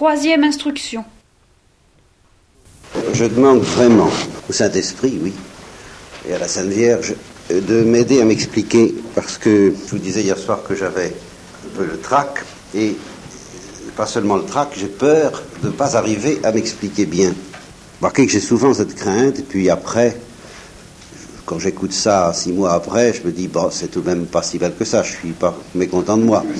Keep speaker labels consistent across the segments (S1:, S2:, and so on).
S1: Troisième instruction.
S2: Je demande vraiment au Saint-Esprit, oui, et à la Sainte Vierge, de m'aider à m'expliquer, parce que je vous disais hier soir que j'avais un peu le trac, et pas seulement le trac, j'ai peur de ne pas arriver à m'expliquer bien. Remarquez que j'ai souvent cette crainte, et puis après, quand j'écoute ça 6 mois après, je me dis, bon, c'est tout de même pas si mal que ça, je suis pas mécontent de moi.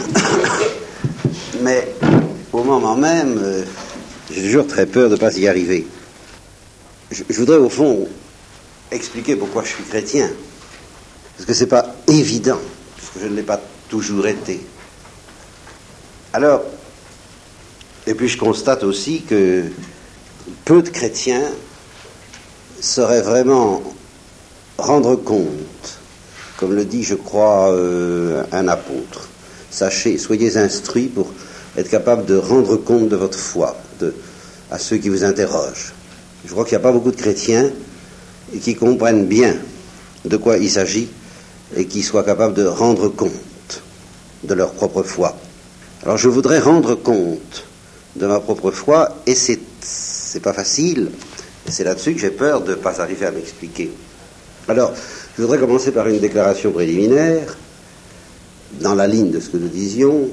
S2: Mais au moment même, j'ai toujours très peur de ne pas y arriver. Je voudrais au fond expliquer pourquoi je suis chrétien. Parce que c'est pas évident, parce que je ne l'ai pas toujours été. Alors, et puis je constate aussi que peu de chrétiens sauraient vraiment rendre compte, comme le dit, je crois, un apôtre. Sachez, soyez instruits pour être capable de rendre compte de votre foi à ceux qui vous interrogent. Je crois qu'il n'y a pas beaucoup de chrétiens qui comprennent bien de quoi il s'agit et qui soient capables de rendre compte de leur propre foi. Alors je voudrais rendre compte de ma propre foi, et c'est pas facile, et c'est là-dessus que j'ai peur de ne pas arriver à m'expliquer. Alors, je voudrais commencer par une déclaration préliminaire, dans la ligne de ce que nous disions.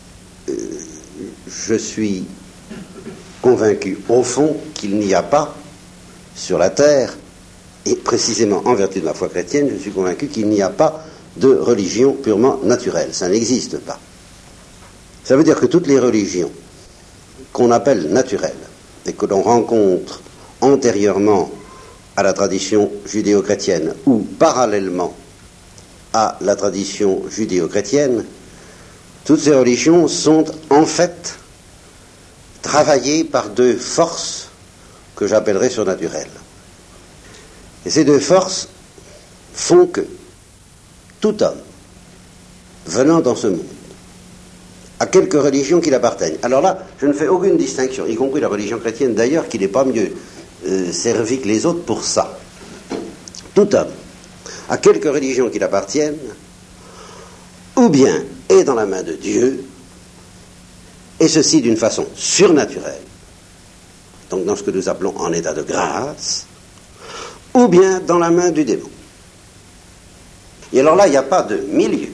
S2: Je suis convaincu, au fond, qu'il n'y a pas sur la terre, et précisément en vertu de ma foi chrétienne, je suis convaincu qu'il n'y a pas de religion purement naturelle. Ça n'existe pas. Ça veut dire que toutes les religions qu'on appelle naturelles et que l'on rencontre antérieurement à la tradition judéo-chrétienne ou parallèlement à la tradition judéo-chrétienne, toutes ces religions sont en fait travaillées par 2 forces que j'appellerais surnaturelles. Et ces 2 forces font que tout homme venant dans ce monde à quelque religion qu'il appartienne. Alors là, je ne fais aucune distinction, y compris la religion chrétienne d'ailleurs, qui n'est pas mieux servie que les autres pour ça. Tout homme, à quelque religion qu'il appartienne, ou bien est dans la main de Dieu, et ceci d'une façon surnaturelle, donc dans ce que nous appelons en état de grâce, ou bien dans la main du démon. Et alors là, il n'y a pas de milieu.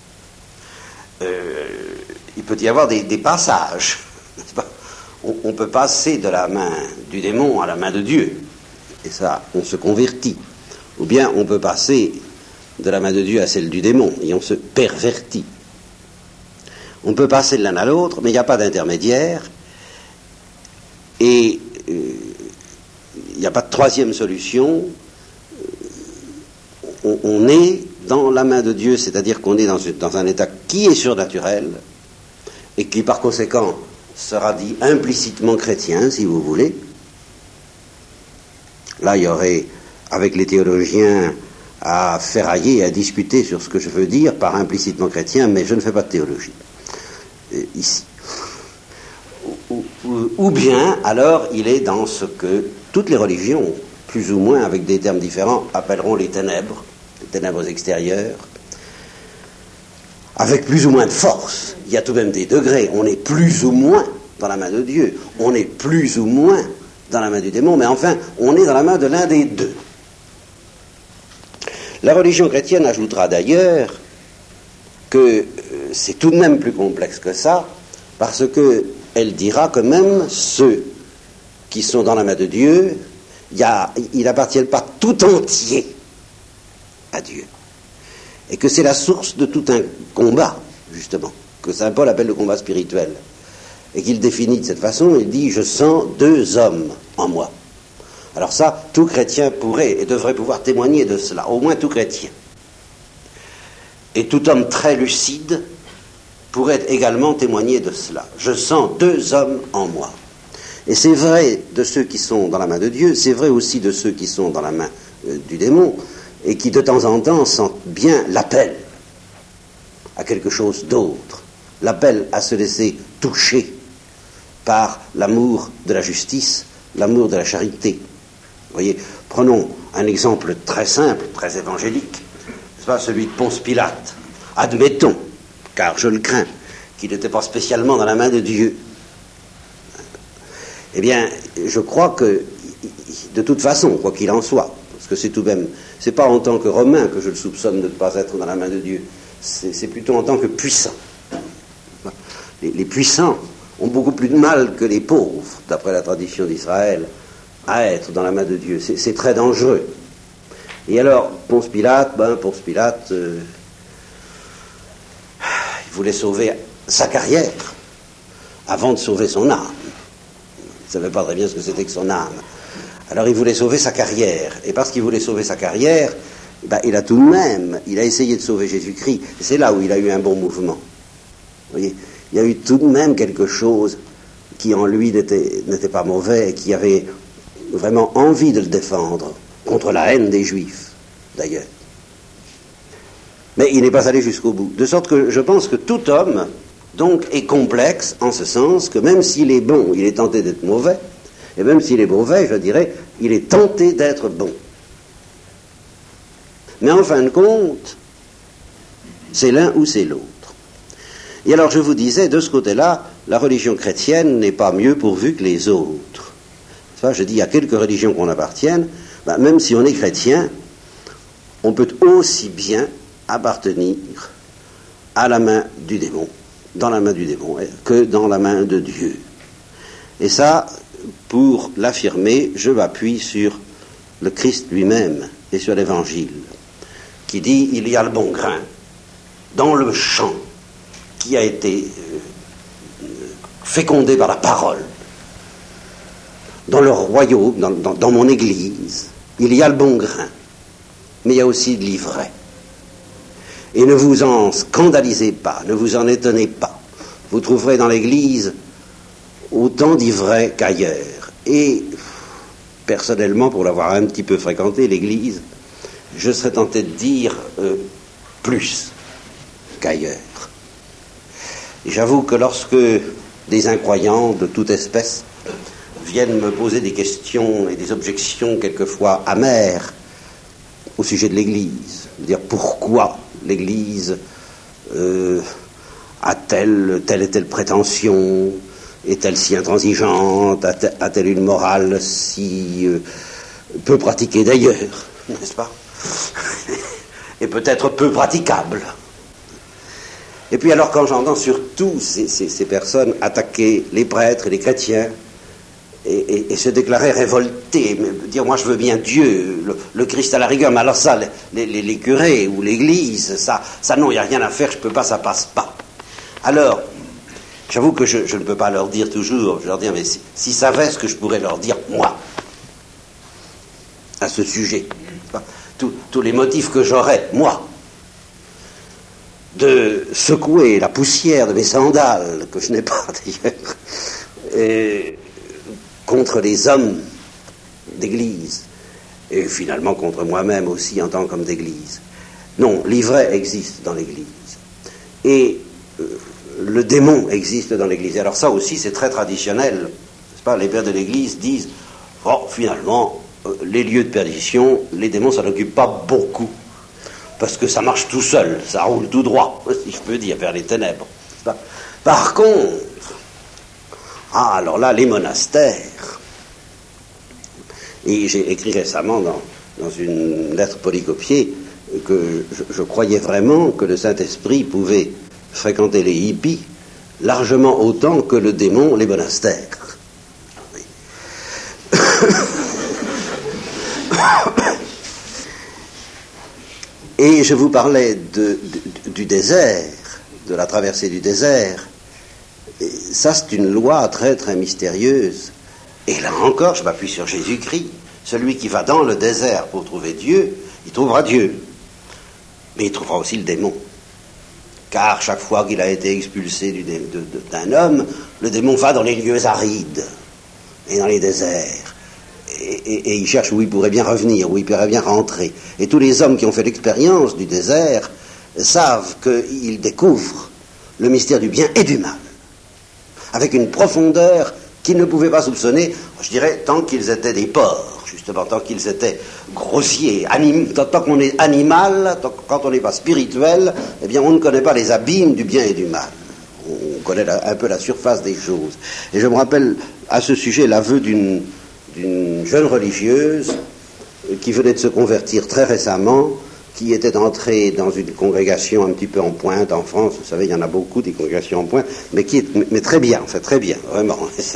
S2: Il peut y avoir des passages. On peut passer de la main du démon à la main de Dieu, et ça, on se convertit. Ou bien on peut passer de la main de Dieu à celle du démon, et on se pervertit. On peut passer de l'un à l'autre, mais il n'y a pas d'intermédiaire, et il n'y a pas de troisième solution. On est dans la main de Dieu, c'est-à-dire qu'on est dans un état qui est surnaturel, et qui par conséquent sera dit implicitement chrétien, si vous voulez. Là, il y aurait, avec les théologiens, à ferrailler et à discuter sur ce que je veux dire par implicitement chrétien, mais je ne fais pas de théologie ici. Ou bien, alors, il est dans ce que toutes les religions, plus ou moins avec des termes différents, appelleront les ténèbres extérieures, avec plus ou moins de force. Il y a tout de même des degrés. On est plus ou moins dans la main de Dieu, on est plus ou moins dans la main du démon, mais enfin, on est dans la main de l'un des deux. La religion chrétienne ajoutera d'ailleurs que c'est tout de même plus complexe que ça, parce qu'elle dira que même ceux qui sont dans la main de Dieu, ils n'appartiennent pas tout entier à Dieu. Et que c'est la source de tout un combat, justement, que saint Paul appelle le combat spirituel. Et qu'il définit de cette façon, il dit « Je sens 2 hommes en moi ». Alors ça, tout chrétien pourrait et devrait pouvoir témoigner de cela, au moins tout chrétien. Et tout homme très lucide pourrait également témoigner de cela. Je sens 2 hommes en moi. Et c'est vrai de ceux qui sont dans la main de Dieu, c'est vrai aussi de ceux qui sont dans la main du démon, et qui de temps en temps sentent bien l'appel à quelque chose d'autre, l'appel à se laisser toucher par l'amour de la justice, l'amour de la charité. Vous voyez, prenons un exemple très simple, très évangélique, c'est pas celui de Ponce Pilate. Admettons, car je le crains, qu'il n'était pas spécialement dans la main de Dieu. Eh bien, je crois que, de toute façon, quoi qu'il en soit, parce que c'est tout de même, c'est pas en tant que Romain que je le soupçonne de ne pas être dans la main de Dieu, c'est plutôt en tant que puissant. Les puissants ont beaucoup plus de mal que les pauvres, d'après la tradition d'Israël, à être dans la main de Dieu. C'est très dangereux. Et alors, Ponce Pilate, il voulait sauver sa carrière avant de sauver son âme. Il ne savait pas très bien ce que c'était que son âme. Alors il voulait sauver sa carrière. Et parce qu'il voulait sauver sa carrière, il a essayé de sauver Jésus-Christ. Et c'est là où il a eu un bon mouvement. Vous voyez, il y a eu tout de même quelque chose qui en lui n'était pas mauvais, et qui avait vraiment envie de le défendre, contre la haine des Juifs, d'ailleurs. Mais il n'est pas allé jusqu'au bout. De sorte que je pense que tout homme, donc, est complexe, en ce sens que même s'il est bon, il est tenté d'être mauvais, et même s'il est mauvais, je dirais, il est tenté d'être bon. Mais en fin de compte, c'est l'un ou c'est l'autre. Et alors je vous disais, de ce côté-là, la religion chrétienne n'est pas mieux pourvue que les autres. Ça, je dis, il y a quelques religions qu'on appartienne, même si on est chrétien, on peut aussi bien appartenir à la main du démon, dans la main du démon, que dans la main de Dieu. Et ça, pour l'affirmer, je m'appuie sur le Christ lui-même et sur l'Évangile, qui dit, il y a le bon grain dans le champ qui a été fécondé par la parole. Dans le royaume, dans mon Église, il y a le bon grain, mais il y a aussi de l'ivraie. Et ne vous en scandalisez pas, ne vous en étonnez pas. Vous trouverez dans l'Église autant d'ivraie qu'ailleurs. Et personnellement, pour l'avoir un petit peu fréquenté, l'Église, je serais tenté de dire plus qu'ailleurs. Et j'avoue que lorsque des incroyants de toute espèce viennent me poser des questions et des objections quelquefois amères au sujet de l'Église, dire pourquoi l'Église a-t-elle telle et telle prétention, est-elle si intransigeante, a-t-elle une morale si peu pratiquée d'ailleurs, n'est-ce pas, et peut-être peu praticable. Et puis alors quand j'entends surtout ces personnes attaquer les prêtres et les chrétiens et se déclarer révoltés, dire moi je veux bien Dieu, le Christ à la rigueur, mais alors ça, les curés ou l'Église, ça non, il n'y a rien à faire, je ne peux pas, ça passe pas. Alors, j'avoue que je ne peux pas leur dire toujours, je leur dis, mais s'ils savaient ce que je pourrais leur dire, moi, à ce sujet, tous les motifs que j'aurais, moi, de secouer la poussière de mes sandales, que je n'ai pas d'ailleurs, contre les hommes d'église, et finalement contre moi-même aussi en tant qu'homme d'église. Non, l'ivraie existe dans l'église. Et le démon existe dans l'église. Et alors ça aussi, c'est très traditionnel. N'est-ce pas ? Les pères de l'église disent, finalement, les lieux de perdition, les démons, ça n'occupe pas beaucoup. Parce que ça marche tout seul, ça roule tout droit, si je peux dire, vers les ténèbres. Par contre, alors là, les monastères, et j'ai écrit récemment dans une lettre polycopiée que je croyais vraiment que le Saint-Esprit pouvait fréquenter les hippies largement autant que le démon les monastères. Oui. Et je vous parlais du désert, de la traversée du désert. Et ça, c'est une loi très très mystérieuse. Et là encore, je m'appuie sur Jésus-Christ. Celui qui va dans le désert pour trouver Dieu, il trouvera Dieu. Mais il trouvera aussi le démon. Car chaque fois qu'il a été expulsé d'un homme, le démon va dans les lieux arides et dans les déserts. Et il cherche où il pourrait bien revenir, où il pourrait bien rentrer. Et tous les hommes qui ont fait l'expérience du désert savent qu'ils découvrent le mystère du bien et du mal, avec une profondeur qu'ils ne pouvaient pas soupçonner, je dirais, tant qu'ils étaient des porcs, justement, tant qu'ils étaient grossiers, tant qu'on est animal, quand on n'est pas spirituel, eh bien on ne connaît pas les abîmes du bien et du mal. On connaît un peu la surface des choses. Et je me rappelle à ce sujet l'aveu d'une jeune religieuse qui venait de se convertir très récemment, qui était entrée dans une congrégation un petit peu en pointe en France. Vous savez, il y en a beaucoup des congrégations en pointe, mais très bien, en fait, très bien, vraiment.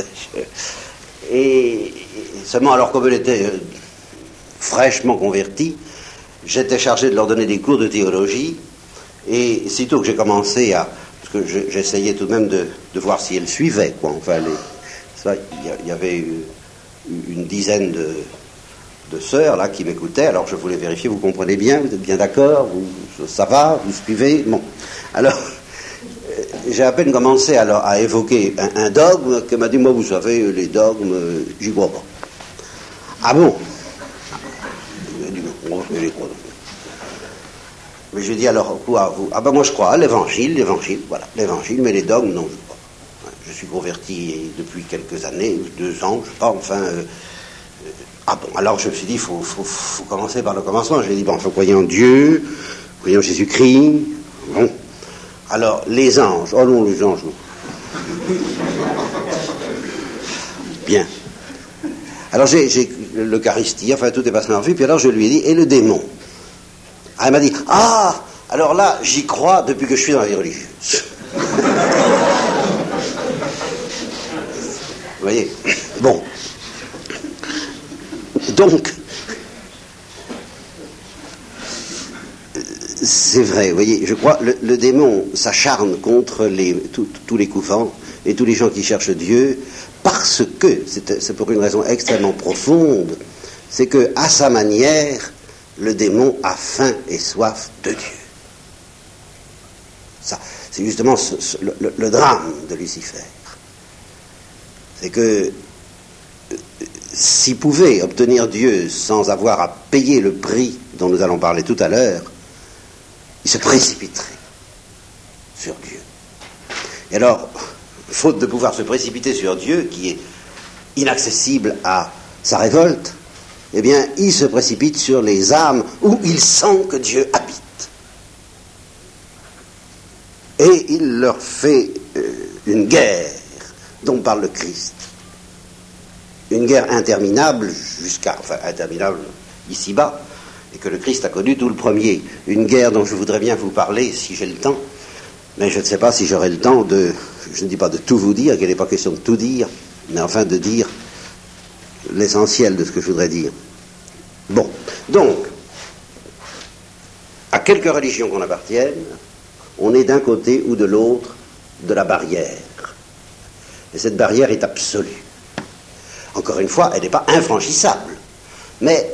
S2: Et seulement, alors comme elle était fraîchement convertie, j'étais chargé de leur donner des cours de théologie, et sitôt que j'ai commencé à... parce que j'essayais tout de même de voir si elle suivait, quoi. Enfin, il y avait une dizaine de sœurs là qui m'écoutaient, alors je voulais vérifier, vous comprenez bien, vous êtes bien d'accord, ça va, vous suivez, bon. Alors, j'ai à peine commencé à évoquer un dogme qu'elle m'a dit, moi vous savez, les dogmes, j'y crois pas. Ah bon? J'ai dit, non, je les crois. Mais je dis alors, quoi, vous? Ah ben moi je crois à l'évangile, voilà, l'évangile, mais les dogmes, non, je crois pas. Je suis converti depuis quelques années, 2 ans, je sais pas, enfin... ah bon, alors je me suis dit, il faut commencer par le commencement. Je lui ai dit, bon, il faut croire en Dieu, croire en Jésus-Christ. Bon. Alors, les anges. Oh non, les anges, non. Bien. Alors, j'ai l'Eucharistie, enfin, tout est passé en vue, puis alors je lui ai dit, et le démon? Ah, elle m'a dit, ah, alors là, j'y crois depuis que je suis dans la vie religieuse. Vous voyez? Bon. Donc, c'est vrai, vous voyez, je crois, le démon s'acharne contre tous les couvents et tous les gens qui cherchent Dieu, parce que, c'est pour une raison extrêmement profonde, c'est que, à sa manière, le démon a faim et soif de Dieu. Ça, c'est justement le drame de Lucifer. C'est que, s'il pouvait obtenir Dieu sans avoir à payer le prix dont nous allons parler tout à l'heure, il se précipiterait sur Dieu. Et alors, faute de pouvoir se précipiter sur Dieu, qui est inaccessible à sa révolte, eh bien, il se précipite sur les âmes où il sent que Dieu habite. Et il leur fait une guerre dont parle le Christ. Une guerre interminable interminable ici-bas, et que le Christ a connu tout le premier. Une guerre dont je voudrais bien vous parler, si j'ai le temps, mais je ne sais pas si j'aurai le temps je ne dis pas de tout vous dire, qu'il n'est pas question de tout dire, mais enfin de dire l'essentiel de ce que je voudrais dire. Bon, donc, à quelque religion qu'on appartienne, on est d'un côté ou de l'autre de la barrière. Et cette barrière est absolue. Encore une fois, elle n'est pas infranchissable, mais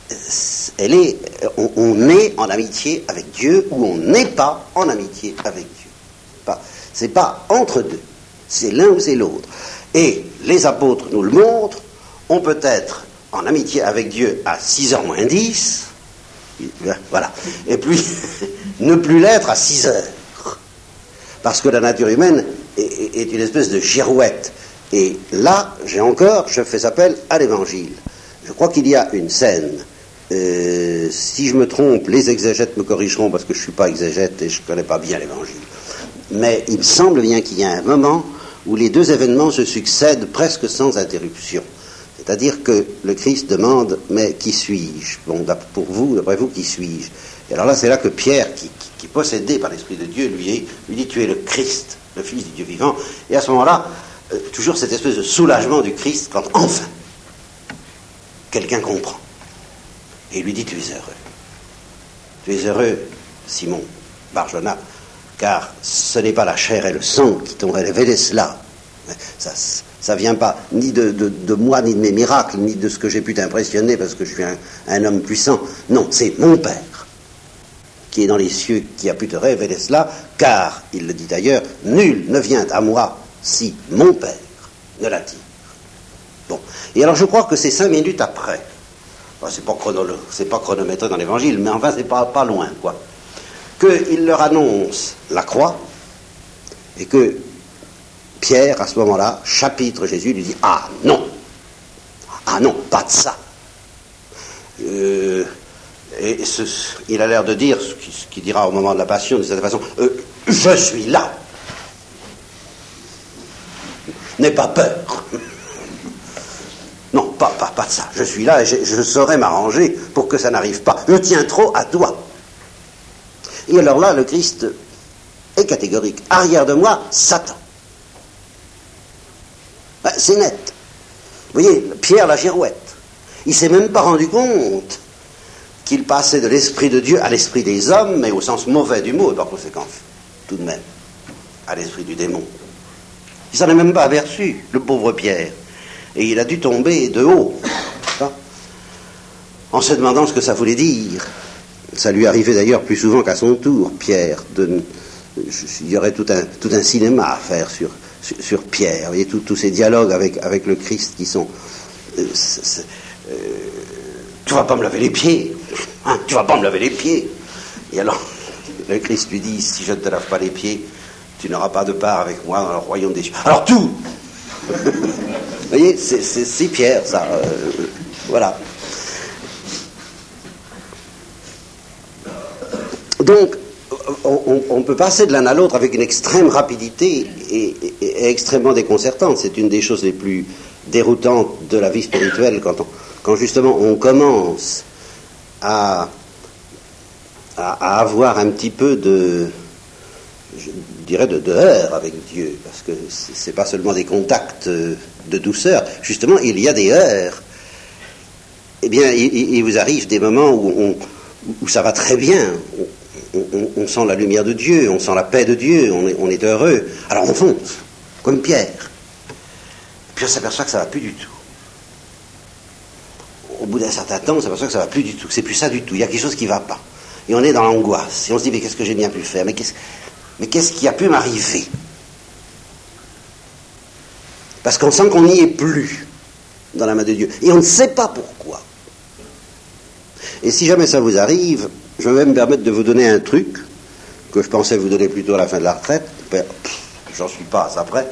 S2: on est en amitié avec Dieu ou on n'est pas en amitié avec Dieu. C'est pas entre deux, c'est l'un ou c'est l'autre. Et les apôtres nous le montrent, on peut être en amitié avec Dieu à 6h moins 10, voilà, et puis ne plus l'être à 6h, parce que la nature humaine est une espèce de girouette. Et là, je fais appel à l'Évangile. Je crois qu'il y a une scène, si je me trompe, les exégètes me corrigeront parce que je ne suis pas exégète et je ne connais pas bien l'Évangile. Mais il me semble bien qu'il y a un moment où les deux événements se succèdent presque sans interruption. C'est-à-dire que le Christ demande, mais qui suis-je? Bon, pour vous, d'après vous, qui suis-je? Et alors là, c'est là que Pierre, qui est possédé par l'Esprit de Dieu, lui dit, tu es le Christ, le Fils du Dieu vivant. Et à ce moment-là, toujours cette espèce de soulagement du Christ quand enfin quelqu'un comprend et il lui dit, tu es heureux Simon Barjona, car ce n'est pas la chair et le sang qui t'ont révélé cela, ça vient pas ni de moi ni de mes miracles ni de ce que j'ai pu t'impressionner parce que je suis un homme puissant, non, c'est mon Père qui est dans les cieux qui a pu te révéler cela, car il le dit d'ailleurs, nul ne vient à moi si mon Père ne l'attire. Bon. Et alors je crois que c'est 5 minutes après, c'est pas chronométré dans l'Évangile, mais enfin c'est pas loin, quoi, qu'il leur annonce la croix, et que Pierre, à ce moment-là, chapitre Jésus, lui dit, ah non, pas de ça. Il a l'air de dire ce qu'il dira au moment de la passion, de cette façon, je suis là. n'aie pas peur. Non, pas de ça. Je suis là et je saurai m'arranger pour que ça n'arrive pas. Je tiens trop à toi. Et alors là, le Christ est catégorique. Arrière de moi, Satan. Ben, c'est net. Vous voyez, Pierre la girouette. Il ne s'est même pas rendu compte qu'il passait de l'esprit de Dieu à l'esprit des hommes, mais au sens mauvais du mot, et par conséquent, tout de même, à l'esprit du démon. Il s'en est même pas aperçu, le pauvre Pierre. Et il a dû tomber de haut, en se demandant ce que ça voulait dire. Ça lui arrivait d'ailleurs plus souvent qu'à son tour, Pierre. Il y aurait tout un cinéma à faire sur Pierre. Vous voyez, tous ces dialogues avec le Christ qui sont... tu vas pas me laver les pieds, hein, tu vas pas me laver les pieds. Et alors, le Christ lui dit, si je ne te lave pas les pieds, tu n'auras pas de part avec moi dans le royaume des cieux. Alors tout vous voyez, c'est Pierre, ça. Voilà. Donc, on peut passer de l'un à l'autre avec une extrême rapidité et extrêmement déconcertante. C'est une des choses les plus déroutantes de la vie spirituelle quand justement on commence à avoir un petit peu de, je dirais, de heurts avec Dieu, parce que c'est pas seulement des contacts de douceur, justement il y a des heurts. Eh bien, il vous arrive des moments où ça va très bien, on sent la lumière de Dieu, on sent la paix de Dieu, on est heureux, alors on fonce, comme Pierre. Puis on s'aperçoit que ça va plus du tout. Au bout d'un certain temps, on s'aperçoit que ça va plus du tout, que c'est plus ça du tout, il y a quelque chose qui va pas. Et on est dans l'angoisse, et on se dit, mais qu'est-ce que j'ai bien pu faire, mais qu'est-ce qui a pu m'arriver? Parce qu'on sent qu'on n'y est plus dans la main de Dieu, et on ne sait pas pourquoi. Et si jamais ça vous arrive, je vais me permettre de vous donner un truc que je pensais vous donner plutôt à la fin de la retraite, j'en suis pas à ça près.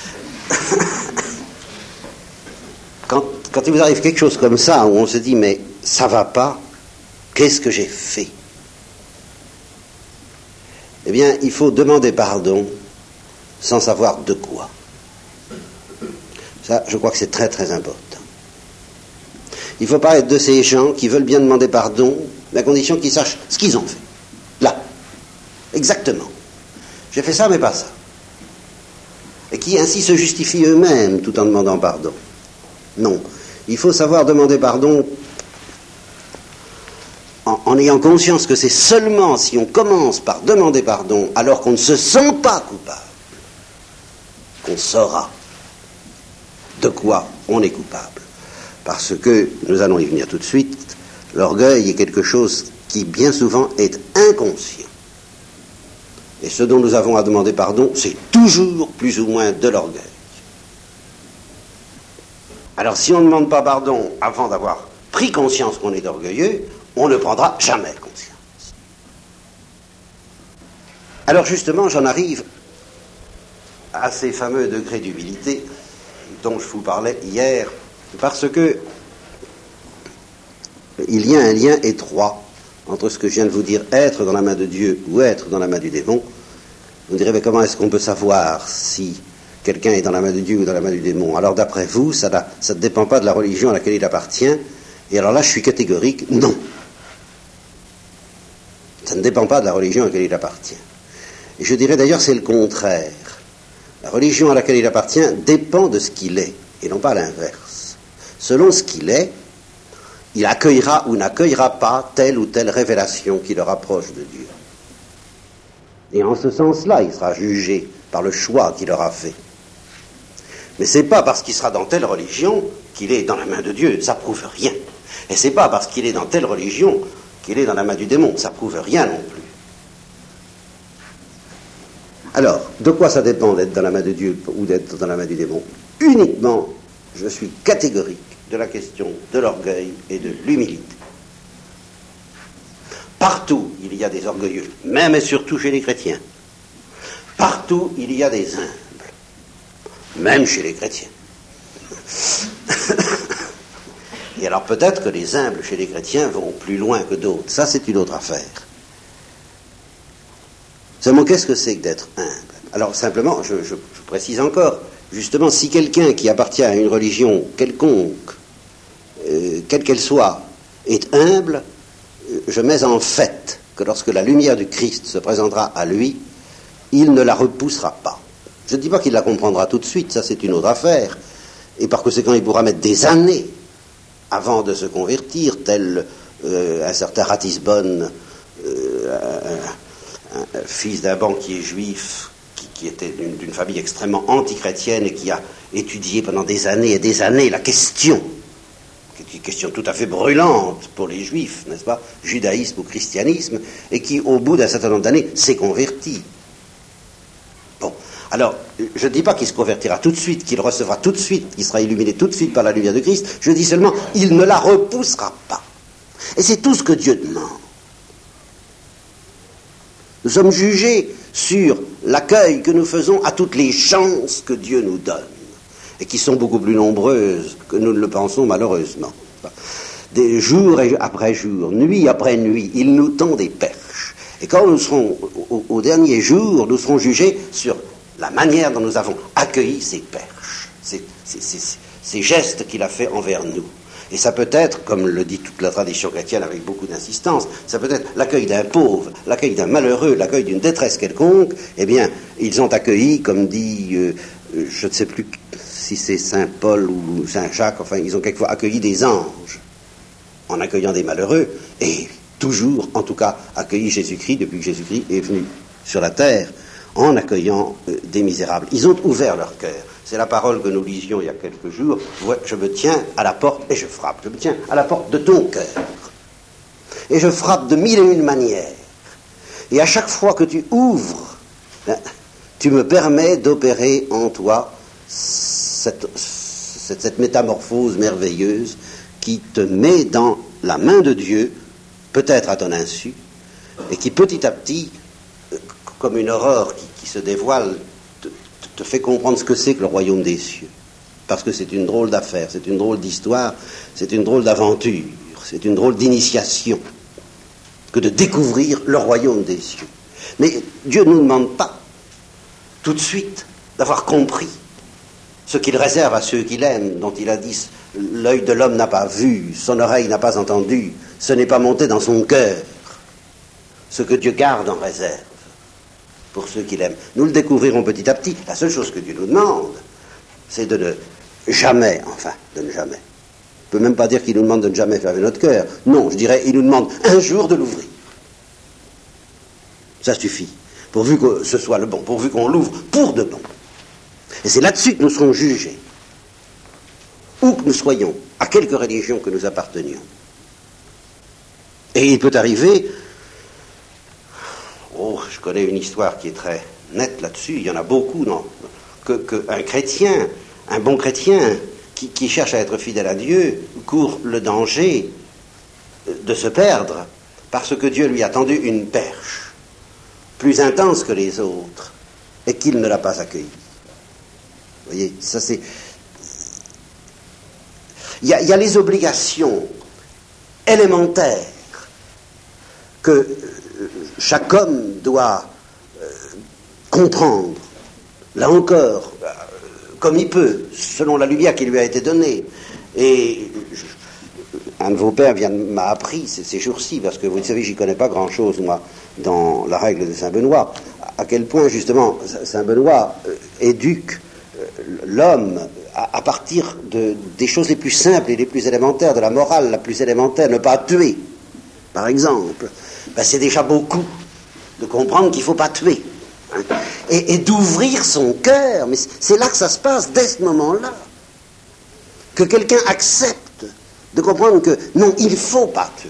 S2: Quand il vous arrive quelque chose comme ça, où on se dit, mais ça va pas, qu'est-ce que j'ai fait? Eh bien, il faut demander pardon sans savoir de quoi. Ça, je crois que c'est très très important. Il ne faut pas être de ces gens qui veulent bien demander pardon, mais à condition qu'ils sachent ce qu'ils ont fait. Là. Exactement. J'ai fait ça, mais pas ça. Et qui ainsi se justifient eux-mêmes tout en demandant pardon. Non. Il faut savoir demander pardon en ayant conscience que c'est seulement si on commence par demander pardon alors qu'on ne se sent pas coupable qu'on saura de quoi on est coupable. Parce que, nous allons y venir tout de suite, l'orgueil est quelque chose qui bien souvent est inconscient. Et ce dont nous avons à demander pardon, c'est toujours plus ou moins de l'orgueil. Alors si on ne demande pas pardon avant d'avoir pris conscience qu'on est orgueilleux, on ne prendra jamais conscience. Alors justement, j'en arrive à ces fameux degrés d'humilité dont je vous parlais hier, parce que il y a un lien étroit entre ce que je viens de vous dire, être dans la main de Dieu ou être dans la main du démon. Vous me direz, mais comment est-ce qu'on peut savoir si quelqu'un est dans la main de Dieu ou dans la main du démon? Alors d'après vous, ça ne dépend pas de la religion à laquelle il appartient. Et alors là, je suis catégorique, non. Ça ne dépend pas de la religion à laquelle il appartient. Et je dirais d'ailleurs, c'est le contraire. La religion à laquelle il appartient dépend de ce qu'il est, et non pas l'inverse. Selon ce qu'il est, il accueillera ou n'accueillera pas telle ou telle révélation qui le rapproche de Dieu. Et en ce sens-là, il sera jugé par le choix qu'il aura fait. Mais c'est pas parce qu'il sera dans telle religion qu'il est dans la main de Dieu, ça prouve rien. Et c'est pas parce qu'il est dans telle religion qu'il est dans la main du démon, ça prouve rien non plus. Alors, de quoi ça dépend d'être dans la main de Dieu ou d'être dans la main du démon? Uniquement, je suis catégorique de la question de l'orgueil et de l'humilité. Partout, il y a des orgueilleux, même et surtout chez les chrétiens. Partout, il y a des humbles, même chez les chrétiens. Et alors peut-être que les humbles chez les chrétiens vont plus loin que d'autres. Ça, c'est une autre affaire. Seulement, qu'est-ce que c'est que d'être humble? Alors, simplement, je précise encore, justement, si quelqu'un qui appartient à une religion quelconque, quelle qu'elle soit, est humble, je mets en fait que lorsque la lumière du Christ se présentera à lui, il ne la repoussera pas. Je ne dis pas qu'il la comprendra tout de suite, ça c'est une autre affaire, et par conséquent il pourra mettre des années avant de se convertir, tel un certain Ratisbonne, fils d'un banquier juif qui était d'une famille extrêmement antichrétienne et qui a étudié pendant des années et des années la question, qui est une question tout à fait brûlante pour les juifs, n'est-ce pas, judaïsme ou christianisme, et qui au bout d'un certain nombre d'années s'est converti. Bon, alors je ne dis pas qu'il se convertira tout de suite, qu'il recevra tout de suite, qu'il sera illuminé tout de suite par la lumière de Christ, je dis seulement il ne la repoussera pas. Et c'est tout ce que Dieu demande. Nous sommes jugés sur l'accueil que nous faisons à toutes les chances que Dieu nous donne, et qui sont beaucoup plus nombreuses que nous ne le pensons malheureusement. Des jours après jours, nuit après nuit, il nous tend des perches. Et quand nous serons au dernier jour, nous serons jugés sur la manière dont nous avons accueilli ces perches, ces gestes qu'il a fait envers nous. Et ça peut être, comme le dit toute la tradition chrétienne avec beaucoup d'insistance, ça peut être l'accueil d'un pauvre, l'accueil d'un malheureux, l'accueil d'une détresse quelconque. Eh bien, ils ont accueilli, comme dit, je ne sais plus si c'est Saint Paul ou Saint Jacques, enfin, ils ont quelquefois accueilli des anges en accueillant des malheureux, et toujours, en tout cas, accueilli Jésus-Christ depuis que Jésus-Christ est venu sur la terre, en accueillant des misérables. Ils ont ouvert leur cœur. C'est la parole que nous lisions il y a quelques jours. Je me tiens à la porte et je frappe. Je me tiens à la porte de ton cœur. Et je frappe de 1001 manières. Et à chaque fois que tu ouvres, tu me permets d'opérer en toi cette métamorphose merveilleuse qui te met dans la main de Dieu, peut-être à ton insu, et qui petit à petit, comme une aurore qui se dévoile, te fait comprendre ce que c'est que le royaume des cieux. Parce que c'est une drôle d'affaire, c'est une drôle d'histoire, c'est une drôle d'aventure, c'est une drôle d'initiation que de découvrir le royaume des cieux. Mais Dieu ne nous demande pas tout de suite d'avoir compris ce qu'il réserve à ceux qu'il aime, dont il a dit « L'œil de l'homme n'a pas vu, son oreille n'a pas entendu, ce n'est pas monté dans son cœur, ce que Dieu garde en réserve. » Pour ceux qui l'aiment. Nous le découvrirons petit à petit. La seule chose que Dieu nous demande, c'est de ne jamais, de ne jamais. On ne peut même pas dire qu'il nous demande de ne jamais fermer notre cœur. Non, je dirais, il nous demande un jour de l'ouvrir. Ça suffit. Pourvu que ce soit le bon, pourvu qu'on l'ouvre pour de bon. Et c'est là-dessus que nous serons jugés. Où que nous soyons, à quelque religion que nous appartenions. Et il peut arriver... Oh, je connais une histoire qui est très nette là-dessus, il y en a beaucoup, non, qu'un chrétien, un bon chrétien, qui cherche à être fidèle à Dieu, court le danger de se perdre, parce que Dieu lui a tendu une perche, plus intense que les autres, et qu'il ne l'a pas accueillie. Vous voyez, ça c'est... Il y a les obligations élémentaires que... chaque homme doit comprendre, là encore, comme il peut, selon la lumière qui lui a été donnée. Et un de vos pères m'a appris ces jours-ci, parce que vous savez, j'y connais pas grand-chose, moi, dans la règle de Saint Benoît, à quel point, justement, Saint Benoît éduque l'homme à partir des choses les plus simples et les plus élémentaires, de la morale la plus élémentaire, ne pas tuer, par exemple. Ben, c'est déjà beaucoup de comprendre qu'il ne faut pas tuer. Hein, et d'ouvrir son cœur. Mais c'est là que ça se passe, dès ce moment-là. Que quelqu'un accepte de comprendre que non, il ne faut pas tuer.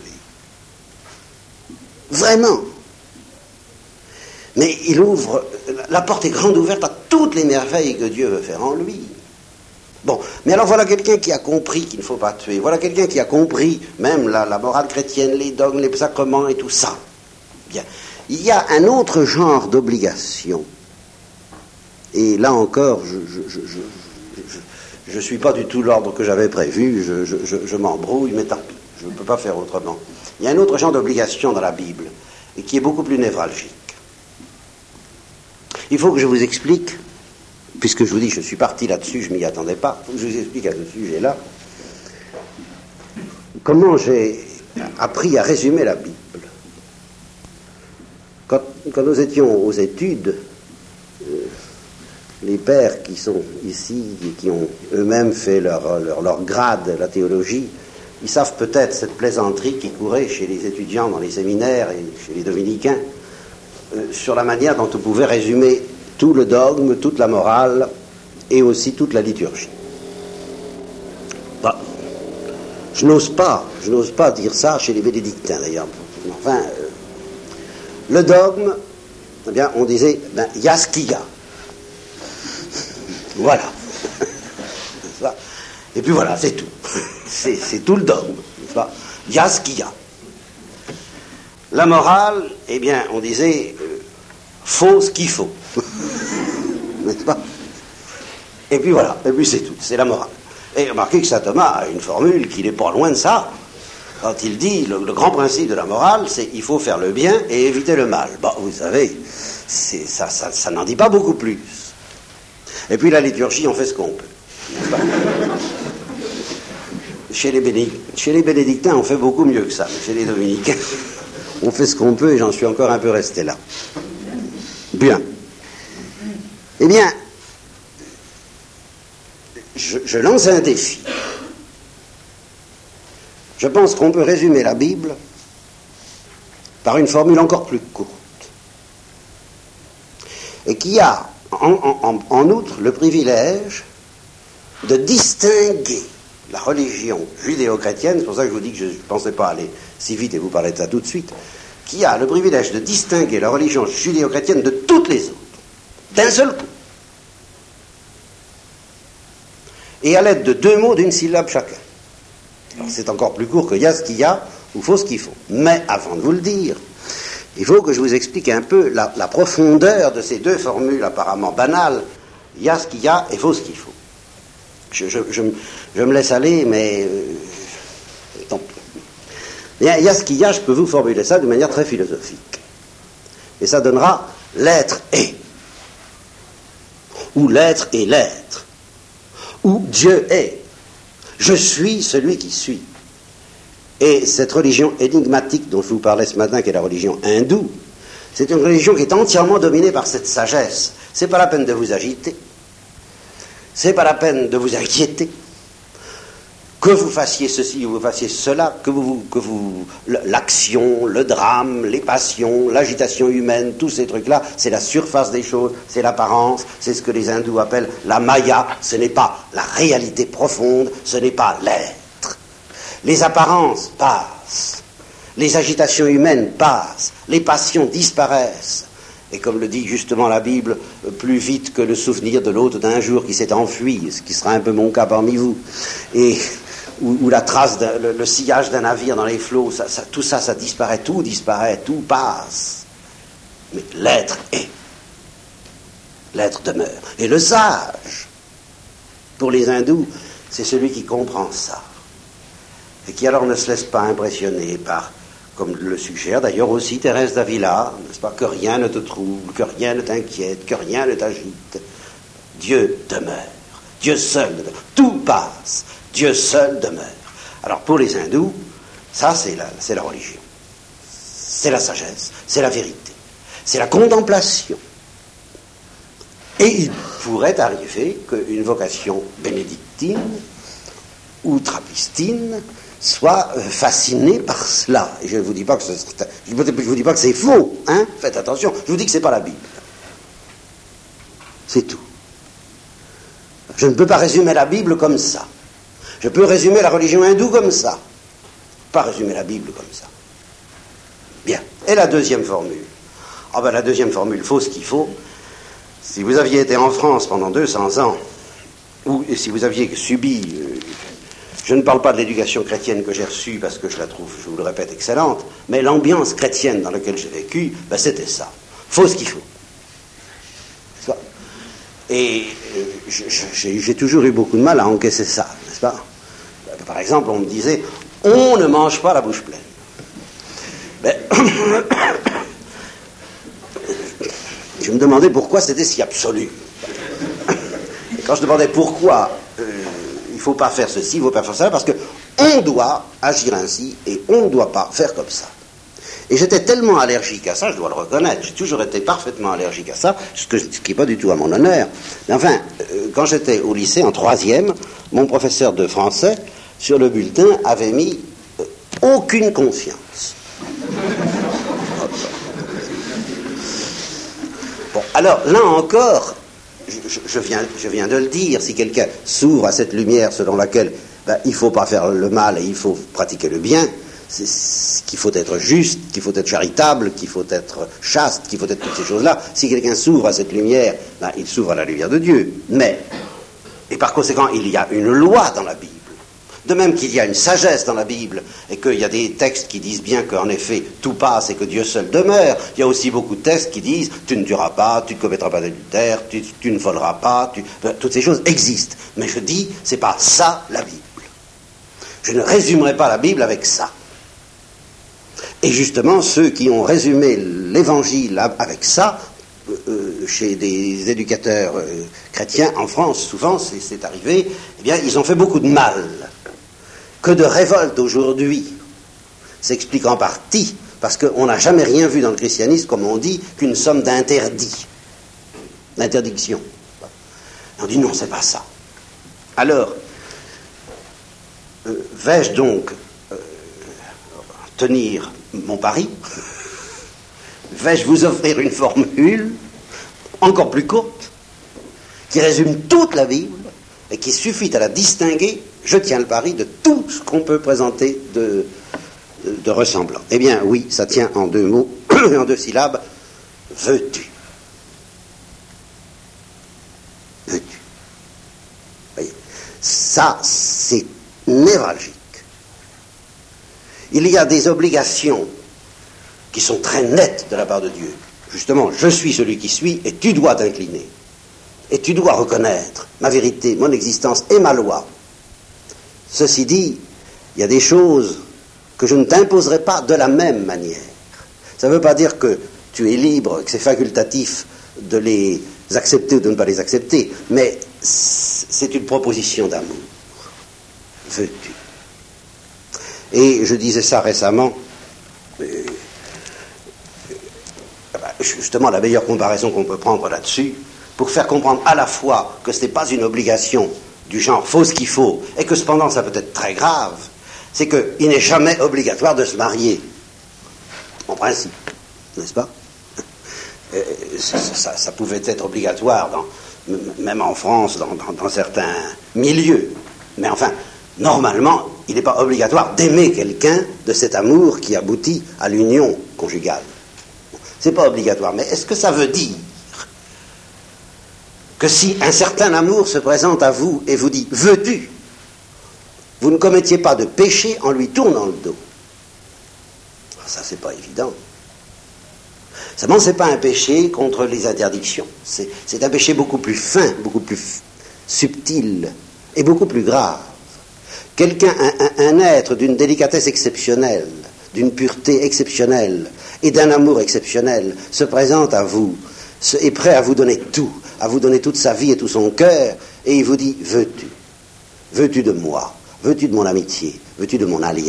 S2: Vraiment. Mais il ouvre, la porte est grande ouverte à toutes les merveilles que Dieu veut faire en lui. Bon, mais alors voilà quelqu'un qui a compris qu'il ne faut pas tuer. Voilà quelqu'un qui a compris même la morale chrétienne, les dogmes, les sacrements et tout ça. Bien. Il y a un autre genre d'obligation. Et là encore, je ne suis pas du tout l'ordre que j'avais prévu, je m'embrouille, mais tant pis, je ne peux pas faire autrement. Il y a un autre genre d'obligation dans la Bible, et qui est beaucoup plus névralgique. Il faut que je vous explique puisque je vous dis, je suis parti là-dessus, je ne m'y attendais pas, il faut que je vous explique à ce sujet-là comment j'ai appris à résumer la Bible. Quand nous étions aux études, les pères qui sont ici et qui ont eux-mêmes fait leur grade, la théologie, ils savent peut-être cette plaisanterie qui courait chez les étudiants dans les séminaires et chez les dominicains sur la manière dont on pouvait résumer tout le dogme, toute la morale et aussi toute la liturgie. Bah, je n'ose pas dire ça chez les bénédictins d'ailleurs. Enfin, le dogme, eh bien, on disait, il y a ce qu'il y a. Voilà. Et puis voilà, c'est tout. C'est tout le dogme. Il y a ce qu'il y a. La morale, eh bien, on disait, faut ce qu'il faut. N'est-ce pas? Et puis voilà, et puis c'est tout, c'est la morale. Et remarquez que saint Thomas a une formule qui n'est pas loin de ça. Quand il dit, le grand principe de la morale, c'est il faut faire le bien et éviter le mal. Bon, vous savez, ça n'en dit pas beaucoup plus. Et puis la liturgie, on fait ce qu'on peut. Chez les bénédictins, on fait beaucoup mieux que ça. Chez les dominicains, on fait ce qu'on peut et j'en suis encore un peu resté là. Bien. Eh bien, je lance un défi. Je pense qu'on peut résumer la Bible par une formule encore plus courte et qui a en outre le privilège de distinguer la religion judéo-chrétienne, c'est pour ça que je vous dis que je ne pensais pas aller si vite et vous parler de ça tout de suite, qui a le privilège de distinguer la religion judéo-chrétienne de toutes les autres, d'un seul coup, et à l'aide de 2 mots d'une syllabe chacun. Alors c'est encore plus court que y a ce qu'il y a ou faut ce qu'il faut. Mais avant de vous le dire, il faut que je vous explique un peu la profondeur de ces 2 formules apparemment banales, il y a ce qu'il y a et faut ce qu'il faut. Je me laisse aller, mais tant pis. Il y a ce qu'il y a, je peux vous formuler ça de manière très philosophique. Et ça donnera l'être est. Ou l'être est l'être. Ou Dieu est. Je suis celui qui suis. Et cette religion énigmatique dont je vous parlais ce matin, qui est la religion hindoue, c'est une religion qui est entièrement dominée par cette sagesse. C'est pas la peine de vous agiter. C'est pas la peine de vous inquiéter. Que vous fassiez ceci ou vous fassiez cela, que vous l'action, le drame, les passions, l'agitation humaine, tous ces trucs-là, c'est la surface des choses, c'est l'apparence, c'est ce que les hindous appellent la maya, ce n'est pas la réalité profonde, ce n'est pas l'être. Les apparences passent, les agitations humaines passent, les passions disparaissent. Et comme le dit justement la Bible, plus vite que le souvenir de l'autre d'un jour qui s'est enfui, ce qui sera un peu mon cas parmi vous, et ou la trace, le sillage d'un navire dans les flots, tout ça disparaît, tout passe. Mais l'être est. L'être demeure. Et le sage, pour les hindous, c'est celui qui comprend ça. Et qui alors ne se laisse pas impressionner par, comme le suggère d'ailleurs aussi Thérèse d'Avila, n'est-ce pas, que rien ne te trouble, que rien ne t'inquiète, que rien ne t'agite. Dieu demeure. Dieu seul demeure. Tout passe. Dieu seul demeure. Alors pour les hindous, ça c'est la religion. C'est la sagesse, c'est la vérité, c'est la contemplation. Et il pourrait arriver qu'une vocation bénédictine ou trappistine soit fascinée par cela. Et je ne vous dis pas que c'est faux, hein, faites attention, je vous dis que c'est pas la Bible. C'est tout. Je ne peux pas résumer la Bible comme ça. Je peux résumer la religion hindoue comme ça. Pas résumer la Bible comme ça. Bien. Et la deuxième formule. La deuxième formule, faut ce qu'il faut. Si vous aviez été en France pendant 200 ans, et si vous aviez subi, je ne parle pas de l'éducation chrétienne que j'ai reçue, parce que je la trouve, je vous le répète, excellente, mais l'ambiance chrétienne dans laquelle j'ai vécu, c'était ça. Faut ce qu'il faut. Et j'ai toujours eu beaucoup de mal à encaisser ça, n'est-ce pas? Par exemple, on me disait, on ne mange pas la bouche pleine. Mais je me demandais pourquoi c'était si absolu. quand je demandais pourquoi il ne faut pas faire ceci, il ne faut pas faire ça, parce qu'on doit agir ainsi et on ne doit pas faire comme ça. Et j'étais tellement allergique à ça, je dois le reconnaître, j'ai toujours été parfaitement allergique à ça, ce qui n'est pas du tout à mon honneur. Mais enfin, quand j'étais au lycée, en 3e, mon professeur de français, sur le bulletin, avait mis aucune conscience. Bon, alors, là encore, je viens de le dire, si quelqu'un s'ouvre à cette lumière selon laquelle il ne faut pas faire le mal et il faut pratiquer le bien, qu'il faut être juste, qu'il faut être charitable, qu'il faut être chaste, qu'il faut être toutes ces choses-là. Si quelqu'un s'ouvre à cette lumière, il s'ouvre à la lumière de Dieu. Et par conséquent, il y a une loi dans la Bible. De même qu'il y a une sagesse dans la Bible, et qu'il y a des textes qui disent bien qu'en effet, tout passe et que Dieu seul demeure. Il y a aussi beaucoup de textes qui disent, tu ne tueras pas, tu ne commettras pas d'adultère, tu ne voleras pas, toutes ces choses existent. Mais je dis, c'est pas ça la Bible. Je ne résumerai pas la Bible avec ça. Et justement, ceux qui ont résumé l'Évangile avec ça, chez des éducateurs chrétiens en France, souvent c'est arrivé, eh bien, ils ont fait beaucoup de mal. Que de révolte aujourd'hui s'explique en partie parce qu'on n'a jamais rien vu dans le christianisme, comme on dit, qu'une somme d'interdits, d'interdiction. On dit non, c'est pas ça. Alors, vais-je donc tenir mon pari? Vais-je vous offrir une formule encore plus courte qui résume toute la Bible et qui suffit à la distinguer, je tiens le pari, de tout ce qu'on peut présenter de ressemblant. Eh bien oui, ça tient en 2 mots, en 2 syllabes, veux-tu. Veux-tu. Voyez, ça c'est névralgique. Il y a des obligations qui sont très nettes de la part de Dieu. Justement, je suis celui qui suis et tu dois t'incliner. Et tu dois reconnaître ma vérité, mon existence et ma loi. Ceci dit, il y a des choses que je ne t'imposerai pas de la même manière. Ça ne veut pas dire que tu es libre, que c'est facultatif de les accepter ou de ne pas les accepter, mais c'est une proposition d'amour. Veux-tu. Et je disais ça récemment, justement la meilleure comparaison qu'on peut prendre là-dessus, pour faire comprendre à la fois que ce n'est pas une obligation du genre « faut ce qu'il faut » et que cependant ça peut être très grave, c'est qu'il n'est jamais obligatoire de se marier. En principe, n'est-ce pas? Ça pouvait être obligatoire, même en France, dans certains milieux. Mais enfin, normalement, il n'est pas obligatoire d'aimer quelqu'un de cet amour qui aboutit à l'union conjugale. C'est pas obligatoire. Mais est-ce que ça veut dire que si un certain amour se présente à vous et vous dit « veux-tu », vous ne commettiez pas de péché en lui tournant le dos? Ça, c'est pas évident. Seulement, c'est pas un péché contre les interdictions. C'est un péché beaucoup plus fin, beaucoup plus subtil et beaucoup plus grave. Quelqu'un, un être d'une délicatesse exceptionnelle, d'une pureté exceptionnelle et d'un amour exceptionnel se présente à vous, est prêt à vous donner tout, à vous donner toute sa vie et tout son cœur, et il vous dit « veux-tu ? Veux-tu de moi ? Veux-tu de mon amitié ? Veux-tu de mon alliance ?»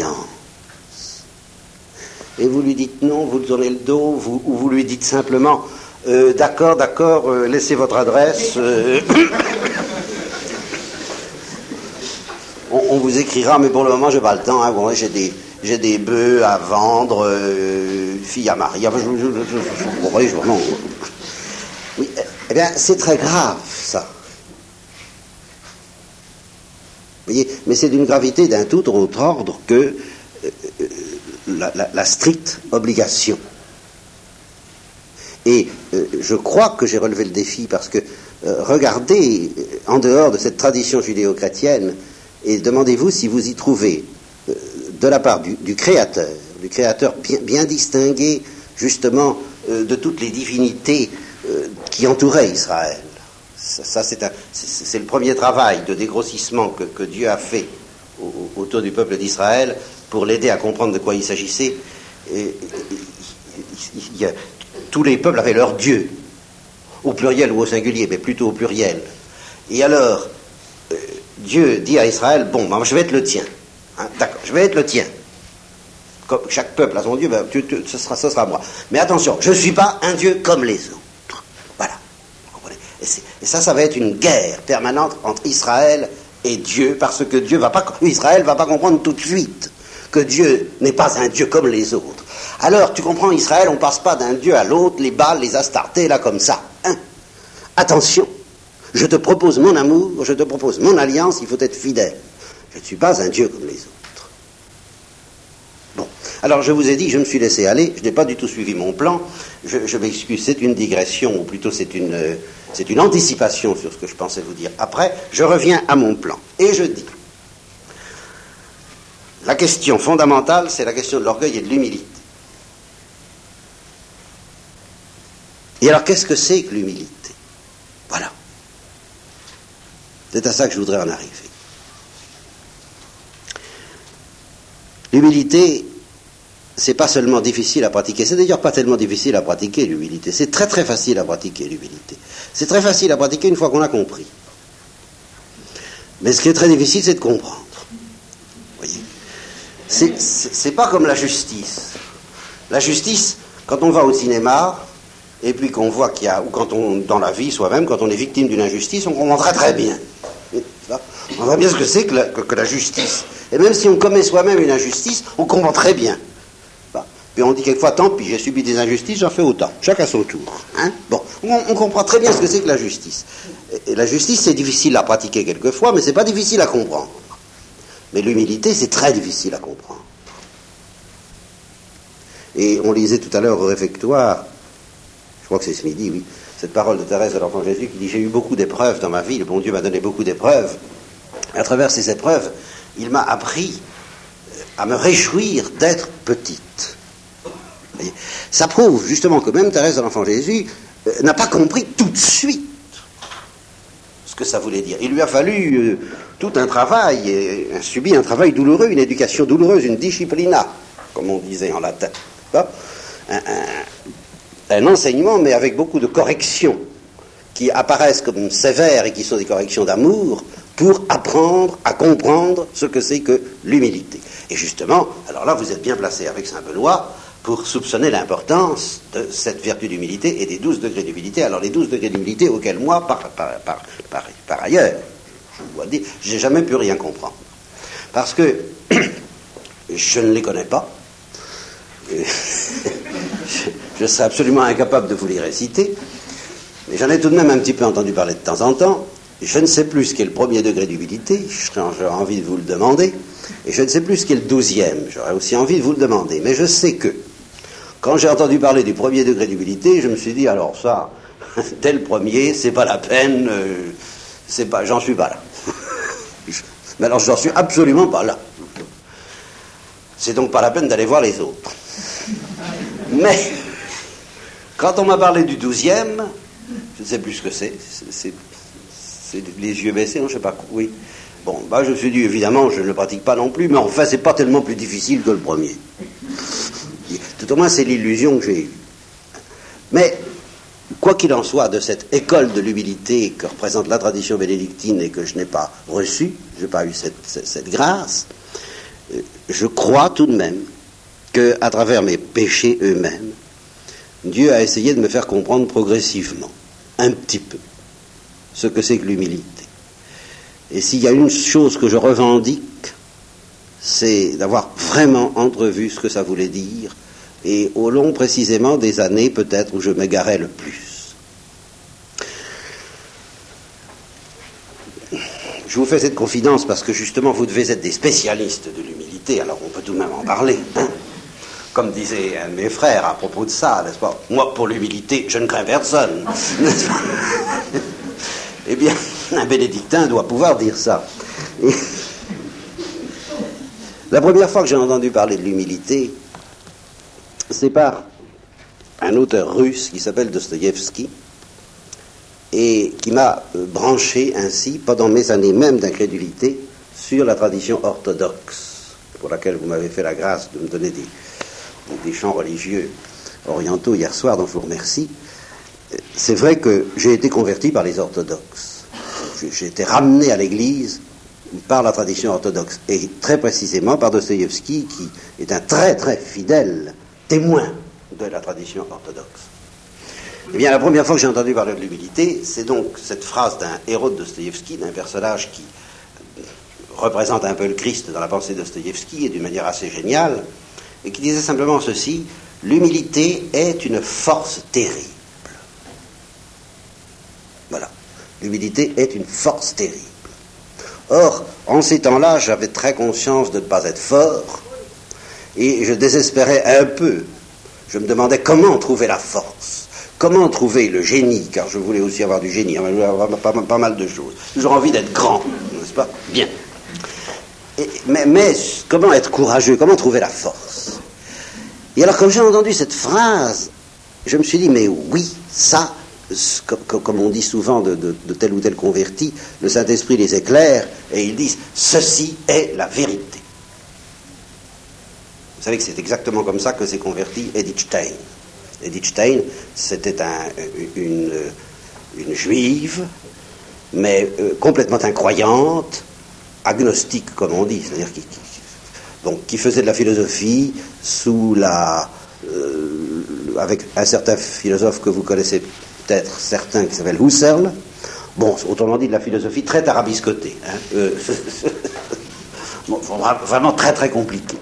S2: Et vous lui dites non, vous lui tournez le dos, ou vous lui dites simplement d'accord, laissez votre adresse, on vous écrira, mais pour le moment j'ai pas le temps, hein, bon, j'ai des bœufs à vendre, fille à marier, non. Oui, eh bien c'est très grave ça. Vous voyez, mais c'est d'une gravité d'un tout autre ordre que la stricte obligation. Et je crois que j'ai relevé le défi parce que regardez en dehors de cette tradition judéo-chrétienne et demandez-vous si vous y trouvez de la part du Créateur bien distingué justement de toutes les divinités qui entouraient Israël. Ça c'est le premier travail de dégrossissement que Dieu a fait autour du peuple d'Israël pour l'aider à comprendre de quoi il s'agissait. Tous les peuples avaient leur Dieu, au pluriel ou au singulier, mais plutôt au pluriel. Et alors, Dieu dit à Israël, bon, moi je vais être le tien. Hein, d'accord, je vais être le tien. Comme chaque peuple a son Dieu, ben, ce sera moi. Mais attention, je ne suis pas un Dieu comme les autres. Voilà. Vous comprenez ? Et ça va être une guerre permanente entre Israël et Dieu, parce que Israël ne va pas comprendre tout de suite que Dieu n'est pas un Dieu comme les autres. Alors, tu comprends, Israël, on ne passe pas d'un Dieu à l'autre, les Baals, les Astartés, là, comme ça. Hein ? Attention, je te propose mon amour, je te propose mon alliance, il faut être fidèle. Je ne suis pas un Dieu comme les autres. Bon, alors je vous ai dit, je me suis laissé aller, je n'ai pas du tout suivi mon plan, je m'excuse, c'est une digression, ou plutôt c'est une anticipation sur ce que je pensais vous dire après. Je reviens à mon plan, et je dis, la question fondamentale, c'est la question de l'orgueil et de l'humilité. Et alors, qu'est-ce que c'est que l'humilité ? Voilà. C'est à ça que je voudrais en arriver. L'humilité, c'est pas seulement difficile à pratiquer, c'est d'ailleurs pas tellement difficile à pratiquer l'humilité, c'est très très facile à pratiquer l'humilité. C'est très facile à pratiquer une fois qu'on a compris. Mais ce qui est très difficile, c'est de comprendre. Vous voyez ? C'est pas comme la justice. La justice, quand on va au cinéma, et puis qu'on voit qu'il y a, ou quand on, dans la vie soi-même, quand on est victime d'une injustice, on comprend très très bien. On voit bien ce que c'est que la justice. Et même si on commet soi-même une injustice, on comprend très bien. Puis on dit quelquefois, tant pis, j'ai subi des injustices, j'en fais autant. Chacun à son tour. Hein ? Bon, on comprend très bien ce que c'est que la justice. Et la justice, c'est difficile à pratiquer quelquefois, mais c'est pas difficile à comprendre. Mais l'humilité, c'est très difficile à comprendre. Et on lisait tout à l'heure au réfectoire, je crois que c'est ce midi, oui, cette parole de Thérèse de l'Enfant Jésus qui dit « J'ai eu beaucoup d'épreuves dans ma vie, le bon Dieu m'a donné beaucoup d'épreuves. Et à travers ces épreuves, il m'a appris à me réjouir d'être petite. » Ça prouve justement que même Thérèse de l'Enfant Jésus n'a pas compris tout de suite ce que ça voulait dire. Il lui a fallu tout un travail, subi un travail douloureux, une éducation douloureuse, une disciplina, comme on disait en latin. Un enseignement, mais avec beaucoup de corrections qui apparaissent comme sévères et qui sont des corrections d'amour, pour apprendre à comprendre ce que c'est que l'humilité. Et justement, alors là, vous êtes bien placé avec Saint-Benoît pour soupçonner l'importance de cette vertu d'humilité et des 12 degrés d'humilité. Alors les 12 degrés d'humilité auxquels moi, par ailleurs, je dois dire, j'ai jamais pu rien comprendre. Parce que je ne les connais pas. Je serais absolument incapable de vous les réciter, mais j'en ai tout de même un petit peu entendu parler de temps en temps. Je ne sais plus ce qu'est le premier degré d'humilité, j'aurais envie de vous le demander, et je ne sais plus ce qu'est le 12e, j'aurais aussi envie de vous le demander, mais je sais que, quand j'ai entendu parler du premier degré d'humilité, je me suis dit, alors ça, dès le premier, c'est pas la peine, j'en suis pas là. Mais alors j'en suis absolument pas là. C'est donc pas la peine d'aller voir les autres. Mais, quand on m'a parlé du 12e, je ne sais plus ce que c'est les yeux baissés, non, je ne sais pas, oui. Bon, je me suis dit, évidemment, je ne le pratique pas non plus, mais enfin, c'est pas tellement plus difficile que le premier. Tout au moins, c'est l'illusion que j'ai eue. Mais, quoi qu'il en soit, de cette école de l'humilité que représente la tradition bénédictine et que je n'ai pas reçue, je n'ai pas eu cette grâce, je crois tout de même qu'à travers mes péchés eux-mêmes, Dieu a essayé de me faire comprendre progressivement, un petit peu, ce que c'est que l'humilité. Et s'il y a une chose que je revendique, c'est d'avoir vraiment entrevu ce que ça voulait dire, et au long précisément des années peut-être où je m'égarais le plus. Je vous fais cette confidence parce que justement vous devez être des spécialistes de l'humilité, alors on peut tout de même en parler, hein. Comme disait un de mes frères à propos de ça, n'est-ce pas ? Moi, pour l'humilité, je ne crains personne. N'est-ce pas ? Eh bien, un bénédictin doit pouvoir dire ça. Et la première fois que j'ai entendu parler de l'humilité, c'est par un auteur russe qui s'appelle Dostoïevski et qui m'a branché ainsi, pendant mes années même d'incrédulité, sur la tradition orthodoxe, pour laquelle vous m'avez fait la grâce de me donner des chants religieux orientaux hier soir, dont je vous remercie. C'est vrai que j'ai été converti par les orthodoxes. j'ai été ramené à l'Église par la tradition orthodoxe, et très précisément par Dostoïevski, qui est un très très fidèle témoin de la tradition orthodoxe. Eh bien, la première fois que j'ai entendu parler de l'humilité, c'est donc cette phrase d'un héros de Dostoïevski, d'un personnage qui représente un peu le Christ dans la pensée de Dostoïevski, et d'une manière assez géniale, et qui disait simplement ceci: l'humilité est une force terrible. Voilà. L'humilité est une force terrible. Or, en ces temps-là, j'avais très conscience de ne pas être fort, et je désespérais un peu. Je me demandais comment trouver la force, comment trouver le génie, car je voulais aussi avoir du génie, je voulais avoir pas mal de choses. J'ai toujours envie d'être grand, n'est-ce pas? Bien. Mais comment être courageux, comment trouver la force? Et alors, quand j'ai entendu cette phrase, je me suis dit, mais oui, ça, comme on dit souvent de tel ou tel converti, le Saint-Esprit les éclaire, et ils disent, ceci est la vérité. Vous savez que c'est exactement comme ça que s'est converti Edith Stein. Edith Stein, c'était une juive, mais complètement incroyante, agnostique, comme on dit, c'est-à-dire qui faisait de la philosophie sous avec un certain philosophe que vous connaissez peut-être, certains, qui s'appelle Husserl. Bon, autrement dit, de la philosophie très tarabiscotée. Bon, vraiment très très compliqué.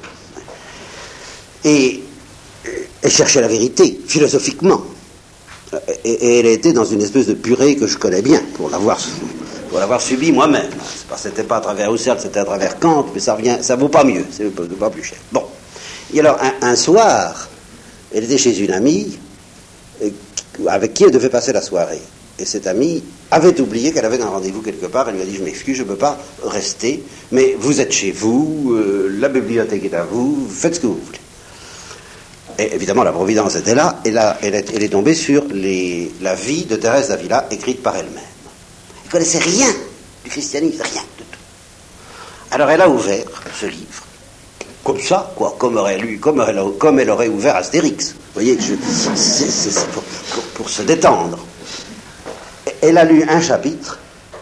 S2: Et elle cherchait la vérité, philosophiquement. Et elle était dans une espèce de purée que je connais bien, pour l'avoir subi moi-même. C'était pas à travers Husserl, c'était à travers Kant, mais ça vaut pas mieux, c'est pas plus cher. Bon. Et alors, un soir, elle était chez une amie avec qui elle devait passer la soirée. Et cette amie avait oublié qu'elle avait un rendez-vous quelque part. Elle lui a dit, je m'excuse, je ne peux pas rester, mais vous êtes chez vous, la bibliothèque est à vous, faites ce que vous voulez. Et évidemment, la Providence était là, et là, elle est tombée sur la vie de Thérèse d'Avila, écrite par elle-même. Elle ne connaissait rien du christianisme, rien de tout. Alors elle a ouvert ce livre, comme ça, quoi, comme elle aurait ouvert Astérix. Vous voyez, c'est pour se détendre. Elle a lu un chapitre.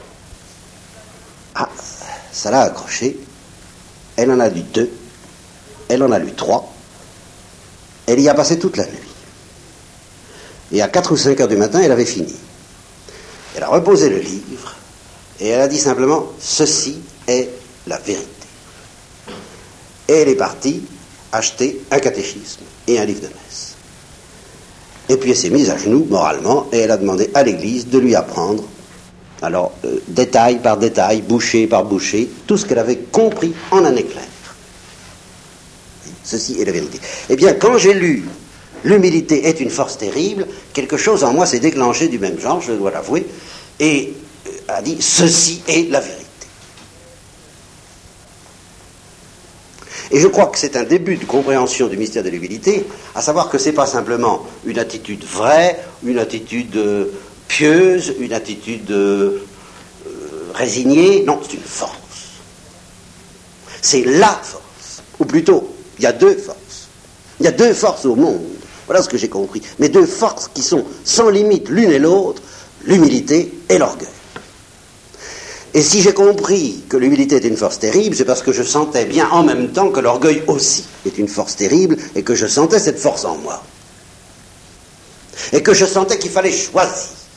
S2: Ah, ça l'a accroché. Elle en a lu 2. Elle en a lu 3. Elle y a passé toute la nuit. Et à 4 ou 5 heures du matin, elle avait fini. Elle a reposé le livre et elle a dit simplement, ceci est la vérité. Et elle est partie acheter un catéchisme et un livre de messe. Et puis elle s'est mise à genoux, moralement, et elle a demandé à l'Église de lui apprendre, alors, détail par détail, bouchée par bouchée, tout ce qu'elle avait compris en un éclair. Ceci est la vérité. Eh bien, quand j'ai lu « L'humilité est une force terrible », quelque chose en moi s'est déclenché du même genre, je dois l'avouer, et a dit « Ceci est la vérité ». Et je crois que c'est un début de compréhension du mystère de l'humilité, à savoir que ce n'est pas simplement une attitude vraie, une attitude pieuse, une attitude résignée, non, c'est une force. C'est la force, ou plutôt, il y a 2 forces. Il y a 2 forces au monde, voilà ce que j'ai compris, mais 2 forces qui sont sans limite l'une et l'autre, l'humilité et l'orgueil. Et si j'ai compris que l'humilité est une force terrible, c'est parce que je sentais bien en même temps que l'orgueil aussi est une force terrible et que je sentais cette force en moi. Et que je sentais qu'il fallait choisir.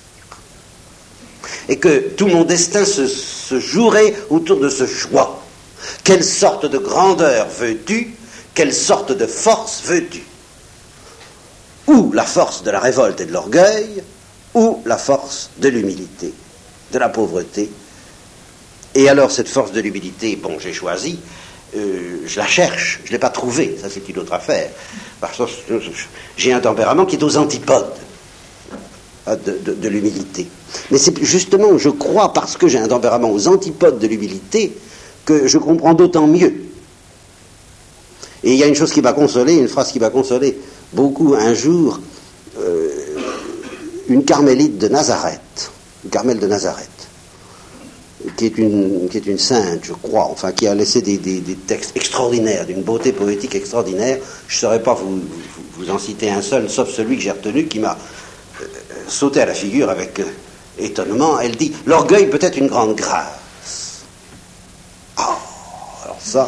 S2: Et que tout mon destin se jouerait autour de ce choix. Quelle sorte de grandeur veux-tu? Quelle sorte de force veux-tu? Ou la force de la révolte et de l'orgueil, ou la force de l'humilité, de la pauvreté. Et alors, cette force de l'humilité, bon, j'ai choisi, je la cherche, je ne l'ai pas trouvée, ça c'est une autre affaire. Parce que j'ai un tempérament qui est aux antipodes de l'humilité. Mais c'est justement, je crois, parce que j'ai un tempérament aux antipodes de l'humilité, que je comprends d'autant mieux. Et il y a une chose qui m'a consolé, une phrase qui m'a consolé beaucoup un jour, une carmélite de Nazareth, une carmel de Nazareth, qui est une sainte, je crois, enfin, qui a laissé des textes extraordinaires, d'une beauté poétique extraordinaire. Je ne saurais pas vous en citer un seul, sauf celui que j'ai retenu, qui m'a sauté à la figure avec étonnement, elle dit « L'orgueil peut être une grande grâce. » Ah, alors ça...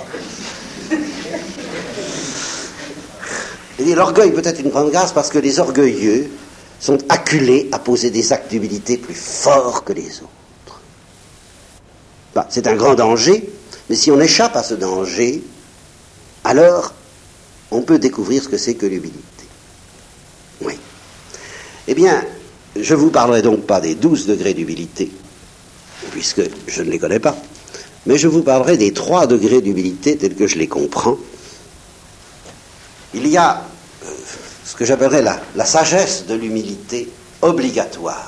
S2: Elle dit « L'orgueil peut être une grande grâce parce que les orgueilleux sont acculés à poser des actes d'humilité plus forts que les autres. » Ben, c'est un grand danger, mais si on échappe à ce danger, alors on peut découvrir ce que c'est que l'humilité. Oui. Eh bien, je ne vous parlerai donc pas des 12 degrés d'humilité, puisque je ne les connais pas, mais je vous parlerai des 3 degrés d'humilité tels que je les comprends. Il y a ce que j'appellerais la sagesse de l'humilité obligatoire,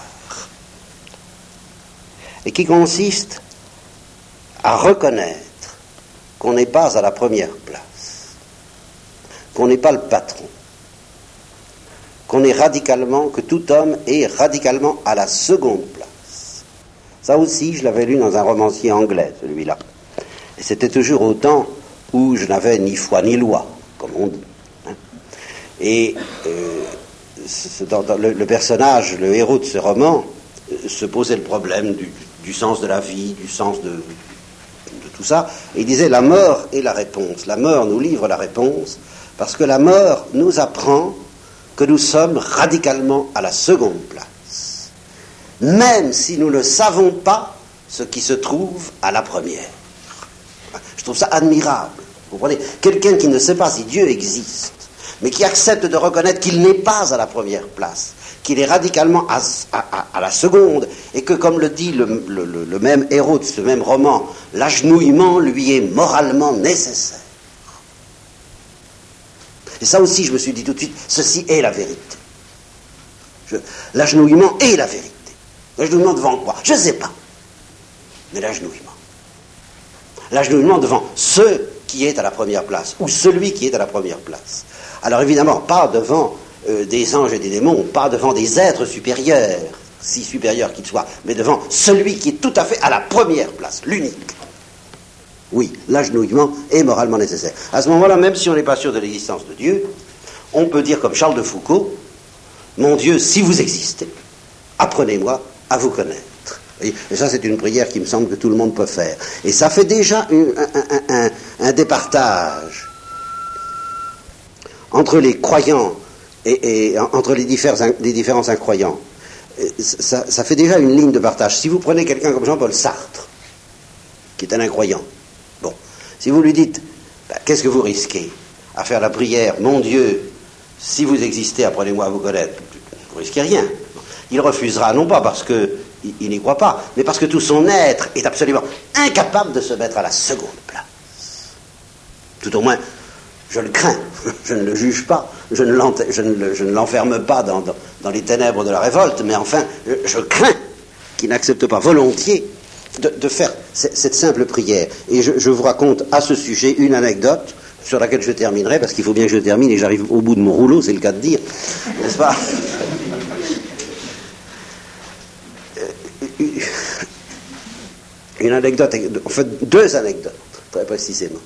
S2: et qui consiste à reconnaître qu'on n'est pas à la première place, qu'on n'est pas le patron, que tout homme est radicalement à la seconde place. Ça aussi, je l'avais lu dans un romancier anglais, celui-là. Et c'était toujours au temps où je n'avais ni foi ni loi, comme on dit. Hein. Et le personnage, le héros de ce roman, se posait le problème du sens de la vie, du sens de tout ça. Et il disait, la mort est la réponse. La mort nous livre la réponse, parce que la mort nous apprend que nous sommes radicalement à la seconde place, même si nous ne savons pas ce qui se trouve à la première. Je trouve ça admirable. Vous comprenez ? Quelqu'un qui ne sait pas si Dieu existe, mais qui accepte de reconnaître qu'il n'est pas à la première place, qu'il est radicalement à la seconde, et que, comme le dit le même héros de ce même roman, l'agenouillement lui est moralement nécessaire. Et ça aussi, je me suis dit tout de suite, ceci est la vérité. L'agenouillement est la vérité. L'agenouillement devant quoi ? Je ne sais pas. Mais l'agenouillement. L'agenouillement devant ce qui est à la première place, ou celui qui est à la première place. Alors évidemment, pas devant des anges et des démons, pas devant des êtres supérieurs, si supérieurs qu'ils soient, mais devant celui qui est tout à fait à la première place, l'unique. Oui, l'agenouillement est moralement nécessaire. À ce moment-là, même si on n'est pas sûr de l'existence de Dieu, on peut dire comme Charles de Foucault, « Mon Dieu, si vous existez, apprenez-moi à vous connaître. » Et ça, c'est une prière qui me semble que tout le monde peut faire. Et ça fait déjà un départage entre les croyants et entre les différents incroyants. Ça fait déjà une ligne de partage. Si vous prenez quelqu'un comme Jean-Paul Sartre, qui est un incroyant, bon, si vous lui dites, qu'est-ce que vous risquez à faire la prière, mon Dieu, si vous existez, apprenez-moi à vous connaître, vous risquez rien. Il refusera, non pas parce qu'il n'y croit pas, mais parce que tout son être est absolument incapable de se mettre à la seconde place. Tout au moins, je le crains, je ne le juge pas, je ne l'enferme pas dans les ténèbres de la révolte, mais enfin, je crains qu'il n'accepte pas volontiers de faire cette simple prière. Et je vous raconte à ce sujet une anecdote sur laquelle je terminerai, parce qu'il faut bien que je termine et j'arrive au bout de mon rouleau, c'est le cas de dire, n'est-ce pas ? Une anecdote, en fait 2 anecdotes, très précisément.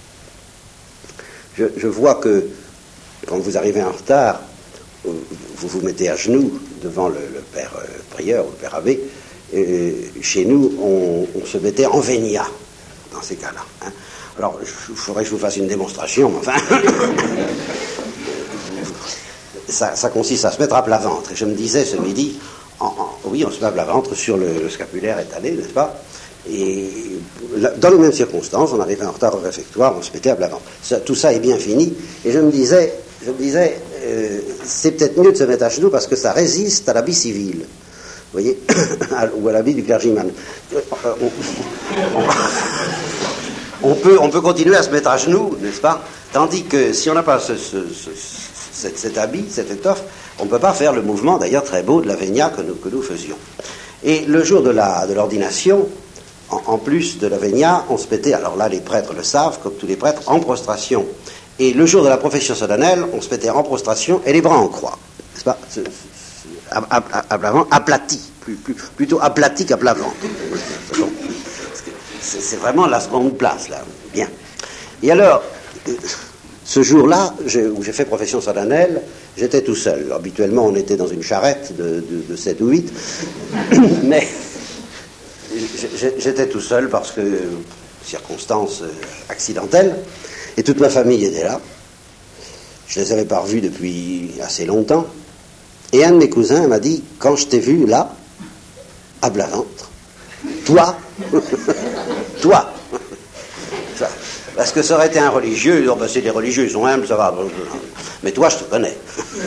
S2: Je vois que quand vous arrivez en retard, vous vous mettez à genoux devant le père prieur ou le père abbé. Chez nous, on se mettait en vénia dans ces cas-là. Hein. Alors, il faudrait que je vous fasse une démonstration, mais enfin... ça consiste à se mettre à plat ventre. Et je me disais ce midi, oui, on se met à plat ventre sur le scapulaire étalé, n'est-ce pas ? Et dans les mêmes circonstances, on arrivait en retard au réfectoire, on se mettait à plat ventre. Tout ça est bien fini. Et je me disais, c'est peut-être mieux de se mettre à genoux parce que ça résiste à l'habit civil. Vous voyez, ou à l'habit du clergyman. On peut continuer à se mettre à genoux, n'est-ce pas ? Tandis que si on n'a pas cet habit, cette étoffe, on ne peut pas faire le mouvement, d'ailleurs très beau, de la vénia que nous faisions. Et le jour de l'ordination, en plus de la vénia, on se mettait, alors là les prêtres le savent, comme tous les prêtres, en prostration. Et le jour de la profession solennelle, on se mettait en prostration et les bras en croix, n'est-ce pas ? Aplati, plutôt aplati qu'à plat ventre. C'est vraiment la seconde place, là. Bien. Et alors, Ce jour-là, où j'ai fait profession solennelle, j'étais tout seul. Habituellement, on était dans une charrette de 7 ou 8, mais j'étais tout seul parce que, circonstances accidentelles, et toute ma famille était là. Je les avais pas revus depuis assez longtemps. Et un de mes cousins m'a dit, quand je t'ai vu là, à Blaventre, toi, toi, parce que ça aurait été un religieux, oh ben c'est des religieux, ils sont humbles, ça va, mais toi je te connais.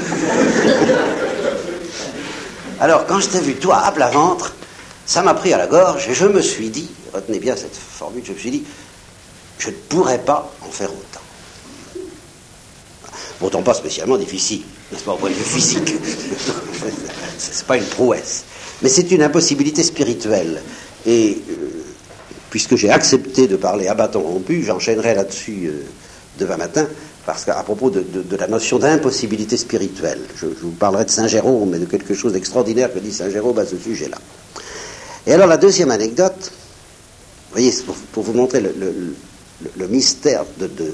S2: Alors quand je t'ai vu toi à Blaventre, ça m'a pris à la gorge et je me suis dit, retenez bien cette formule, je me suis dit, je ne pourrais pas en faire autant. Pourtant pas spécialement difficile, n'est-ce pas, au point de vue physique. C'est pas une prouesse, mais c'est une impossibilité spirituelle. Et puisque j'ai accepté de parler à bâton rompu, j'enchaînerai là-dessus demain matin, parce qu'à propos de la notion d'impossibilité spirituelle, je vous parlerai de Saint Jérôme et de quelque chose d'extraordinaire que dit Saint Jérôme à ce sujet-là. Et alors la deuxième anecdote, vous voyez, c'est pour vous montrer le mystère de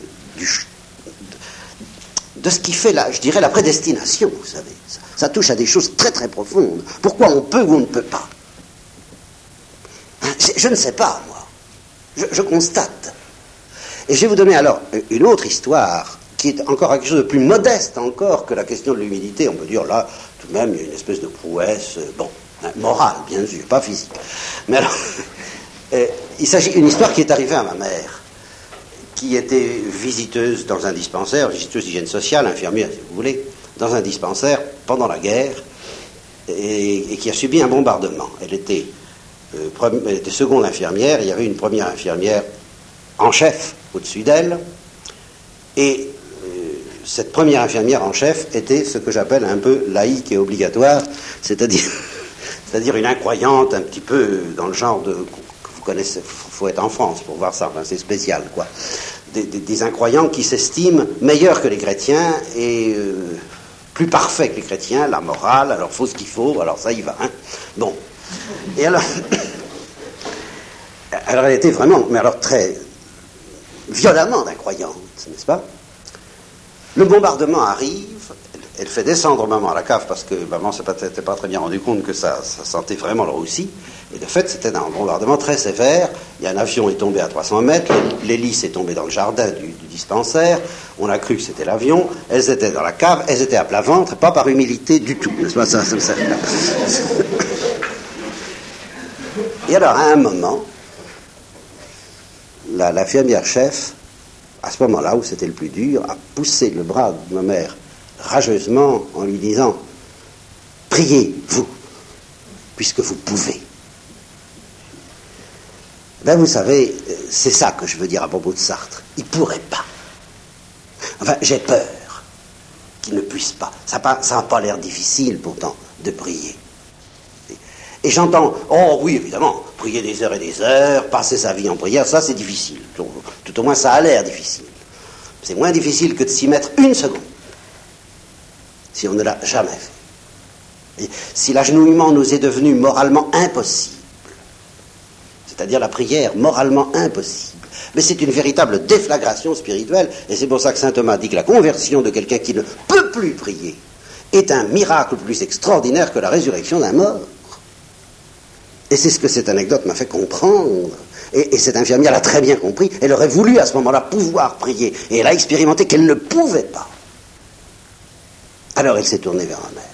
S2: ce qui fait, je dirais, la prédestination, vous savez. Ça touche à des choses très très profondes. Pourquoi on peut ou on ne peut pas? Je ne sais pas, moi. Je constate. Et je vais vous donner alors une autre histoire qui est encore quelque chose de plus modeste encore que la question de l'humilité. On peut dire là, tout de même, il y a une espèce de prouesse, morale, bien sûr, pas physique. Mais alors, il s'agit d'une histoire qui est arrivée à ma mère, qui était visiteuse dans un dispensaire, visiteuse d'hygiène sociale, infirmière, si vous voulez, dans un dispensaire pendant la guerre, et qui a subi un bombardement. Elle était seconde infirmière, il y avait une première infirmière en chef au-dessus d'elle, et cette première infirmière en chef était ce que j'appelle un peu laïque et obligatoire, c'est-à-dire une incroyante un petit peu dans le genre que vous connaissez, faut être en France pour voir ça, c'est spécial quoi, des incroyants qui s'estiment meilleurs que les chrétiens et plus parfaits que les chrétiens, la morale, alors faut ce qu'il faut, alors ça y va, hein. Bon. Et alors, elle était vraiment, mais alors très violemment incroyante, n'est-ce pas? Le bombardement arrive, elle fait descendre maman à la cave parce que maman s'était pas très bien rendu compte que ça sentait vraiment le roussi. Et de fait, c'était un bombardement très sévère. Il y a un avion est tombé à 300 mètres, l'hélice est tombée dans le jardin du dispensaire. On a cru que c'était l'avion. Elles étaient dans la cave, elles étaient à plat ventre, pas par humilité du tout, n'est-ce pas? Ça. Et alors, à un moment, l'infirmière chef, à ce moment-là où c'était le plus dur, a poussé le bras de ma mère rageusement en lui disant « Priez, vous, puisque vous pouvez ». Ben vous savez, c'est ça que je veux dire à propos de Sartre. Il ne pourrait pas. Enfin, j'ai peur qu'il ne puisse pas. Ça n'a pas l'air difficile pourtant de prier. Et j'entends, oh oui, évidemment, prier des heures et des heures, passer sa vie en prière, ça c'est difficile. Tout au moins ça a l'air difficile. C'est moins difficile que de s'y mettre une seconde, si on ne l'a jamais fait. Et si l'agenouillement nous est devenu moralement impossible, c'est-à-dire la prière moralement impossible, mais c'est une véritable déflagration spirituelle, et c'est pour ça que saint Thomas dit que la conversion de quelqu'un qui ne peut plus prier est un miracle plus extraordinaire que la résurrection d'un mort. Et c'est ce que cette anecdote m'a fait comprendre. Et cette infirmière l'a très bien compris. Elle aurait voulu à ce moment-là pouvoir prier. Et elle a expérimenté qu'elle ne pouvait pas. Alors elle s'est tournée vers ma mère.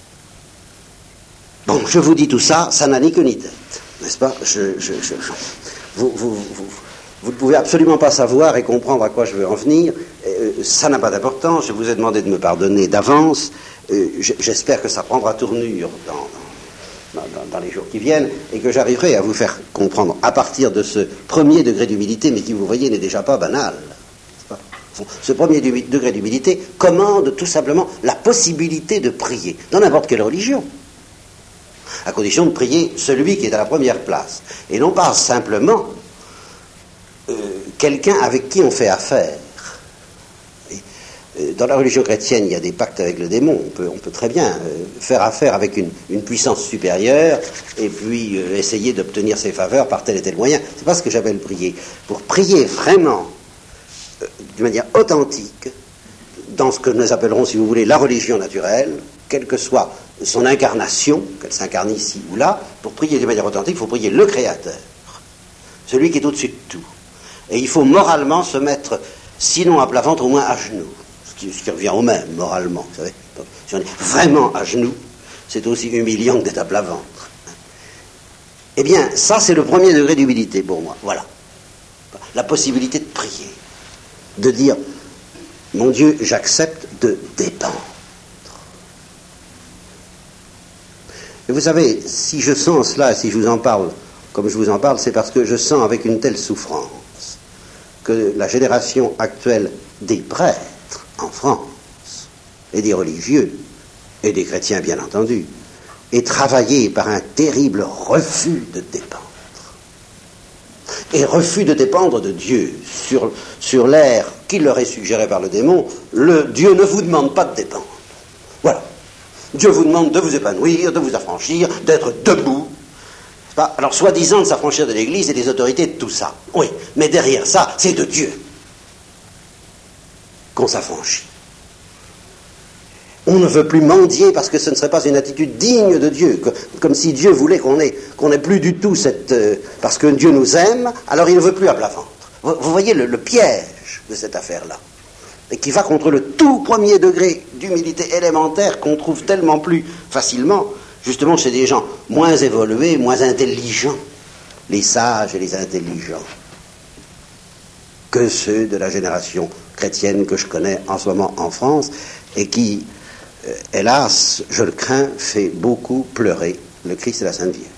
S2: Bon, je vous dis tout ça, ça n'a ni queue ni tête. N'est-ce pas? Vous ne pouvez absolument pas savoir et comprendre à quoi je veux en venir. Ça n'a pas d'importance. Je vous ai demandé de me pardonner d'avance. J'espère que ça prendra tournure dans les jours qui viennent, et que j'arriverai à vous faire comprendre à partir de ce premier degré d'humilité, mais qui, vous voyez, n'est déjà pas banal. Ce premier degré d'humilité commande tout simplement la possibilité de prier, dans n'importe quelle religion, à condition de prier celui qui est à la première place, et non pas simplement quelqu'un avec qui on fait affaire. Dans la religion chrétienne, il y a des pactes avec le démon. On peut très bien faire affaire avec une puissance supérieure et puis essayer d'obtenir ses faveurs par tel et tel moyen. C'est pas ce que j'appelle prier. Pour prier vraiment d'une manière authentique dans ce que nous appellerons, si vous voulez, la religion naturelle, quelle que soit son incarnation, qu'elle s'incarne ici ou là. Pour prier d'une manière authentique, il faut prier le Créateur, celui qui est au-dessus de tout. Et il faut moralement se mettre, sinon à plat ventre, au moins à genoux, ce qui revient au même, moralement, vous savez. Donc, si on est vraiment à genoux, c'est aussi humiliant que d'être à plat ventre. Eh bien, ça, c'est le premier degré d'humilité pour moi. Voilà. La possibilité de prier, de dire, mon Dieu, j'accepte de dépendre. Et vous savez, si je sens cela, si je vous en parle comme je vous en parle, c'est parce que je sens avec une telle souffrance que la génération actuelle des prêtres en France, et des religieux, et des chrétiens bien entendu, est travaillée par un terrible refus de dépendre. Et refus de dépendre de Dieu sur l'air qui leur est suggéré par le démon. Dieu ne vous demande pas de dépendre. Voilà. Dieu vous demande de vous épanouir, de vous affranchir, d'être debout. Alors, soi-disant de s'affranchir de l'Église et des autorités, de tout ça. Oui, mais derrière ça, c'est de Dieu qu'on s'affranchit. On ne veut plus mendier parce que ce ne serait pas une attitude digne de Dieu, comme si Dieu voulait qu'on ait plus du tout parce que Dieu nous aime, alors il ne veut plus à plat ventre. Vous voyez le piège de cette affaire-là, et qui va contre le tout premier degré d'humilité élémentaire qu'on trouve tellement plus facilement, justement chez des gens moins évolués, moins intelligents, les sages et les intelligents, que ceux de la génération chrétienne que je connais en ce moment en France, et qui, hélas, je le crains, fait beaucoup pleurer le Christ et la Sainte Vierge.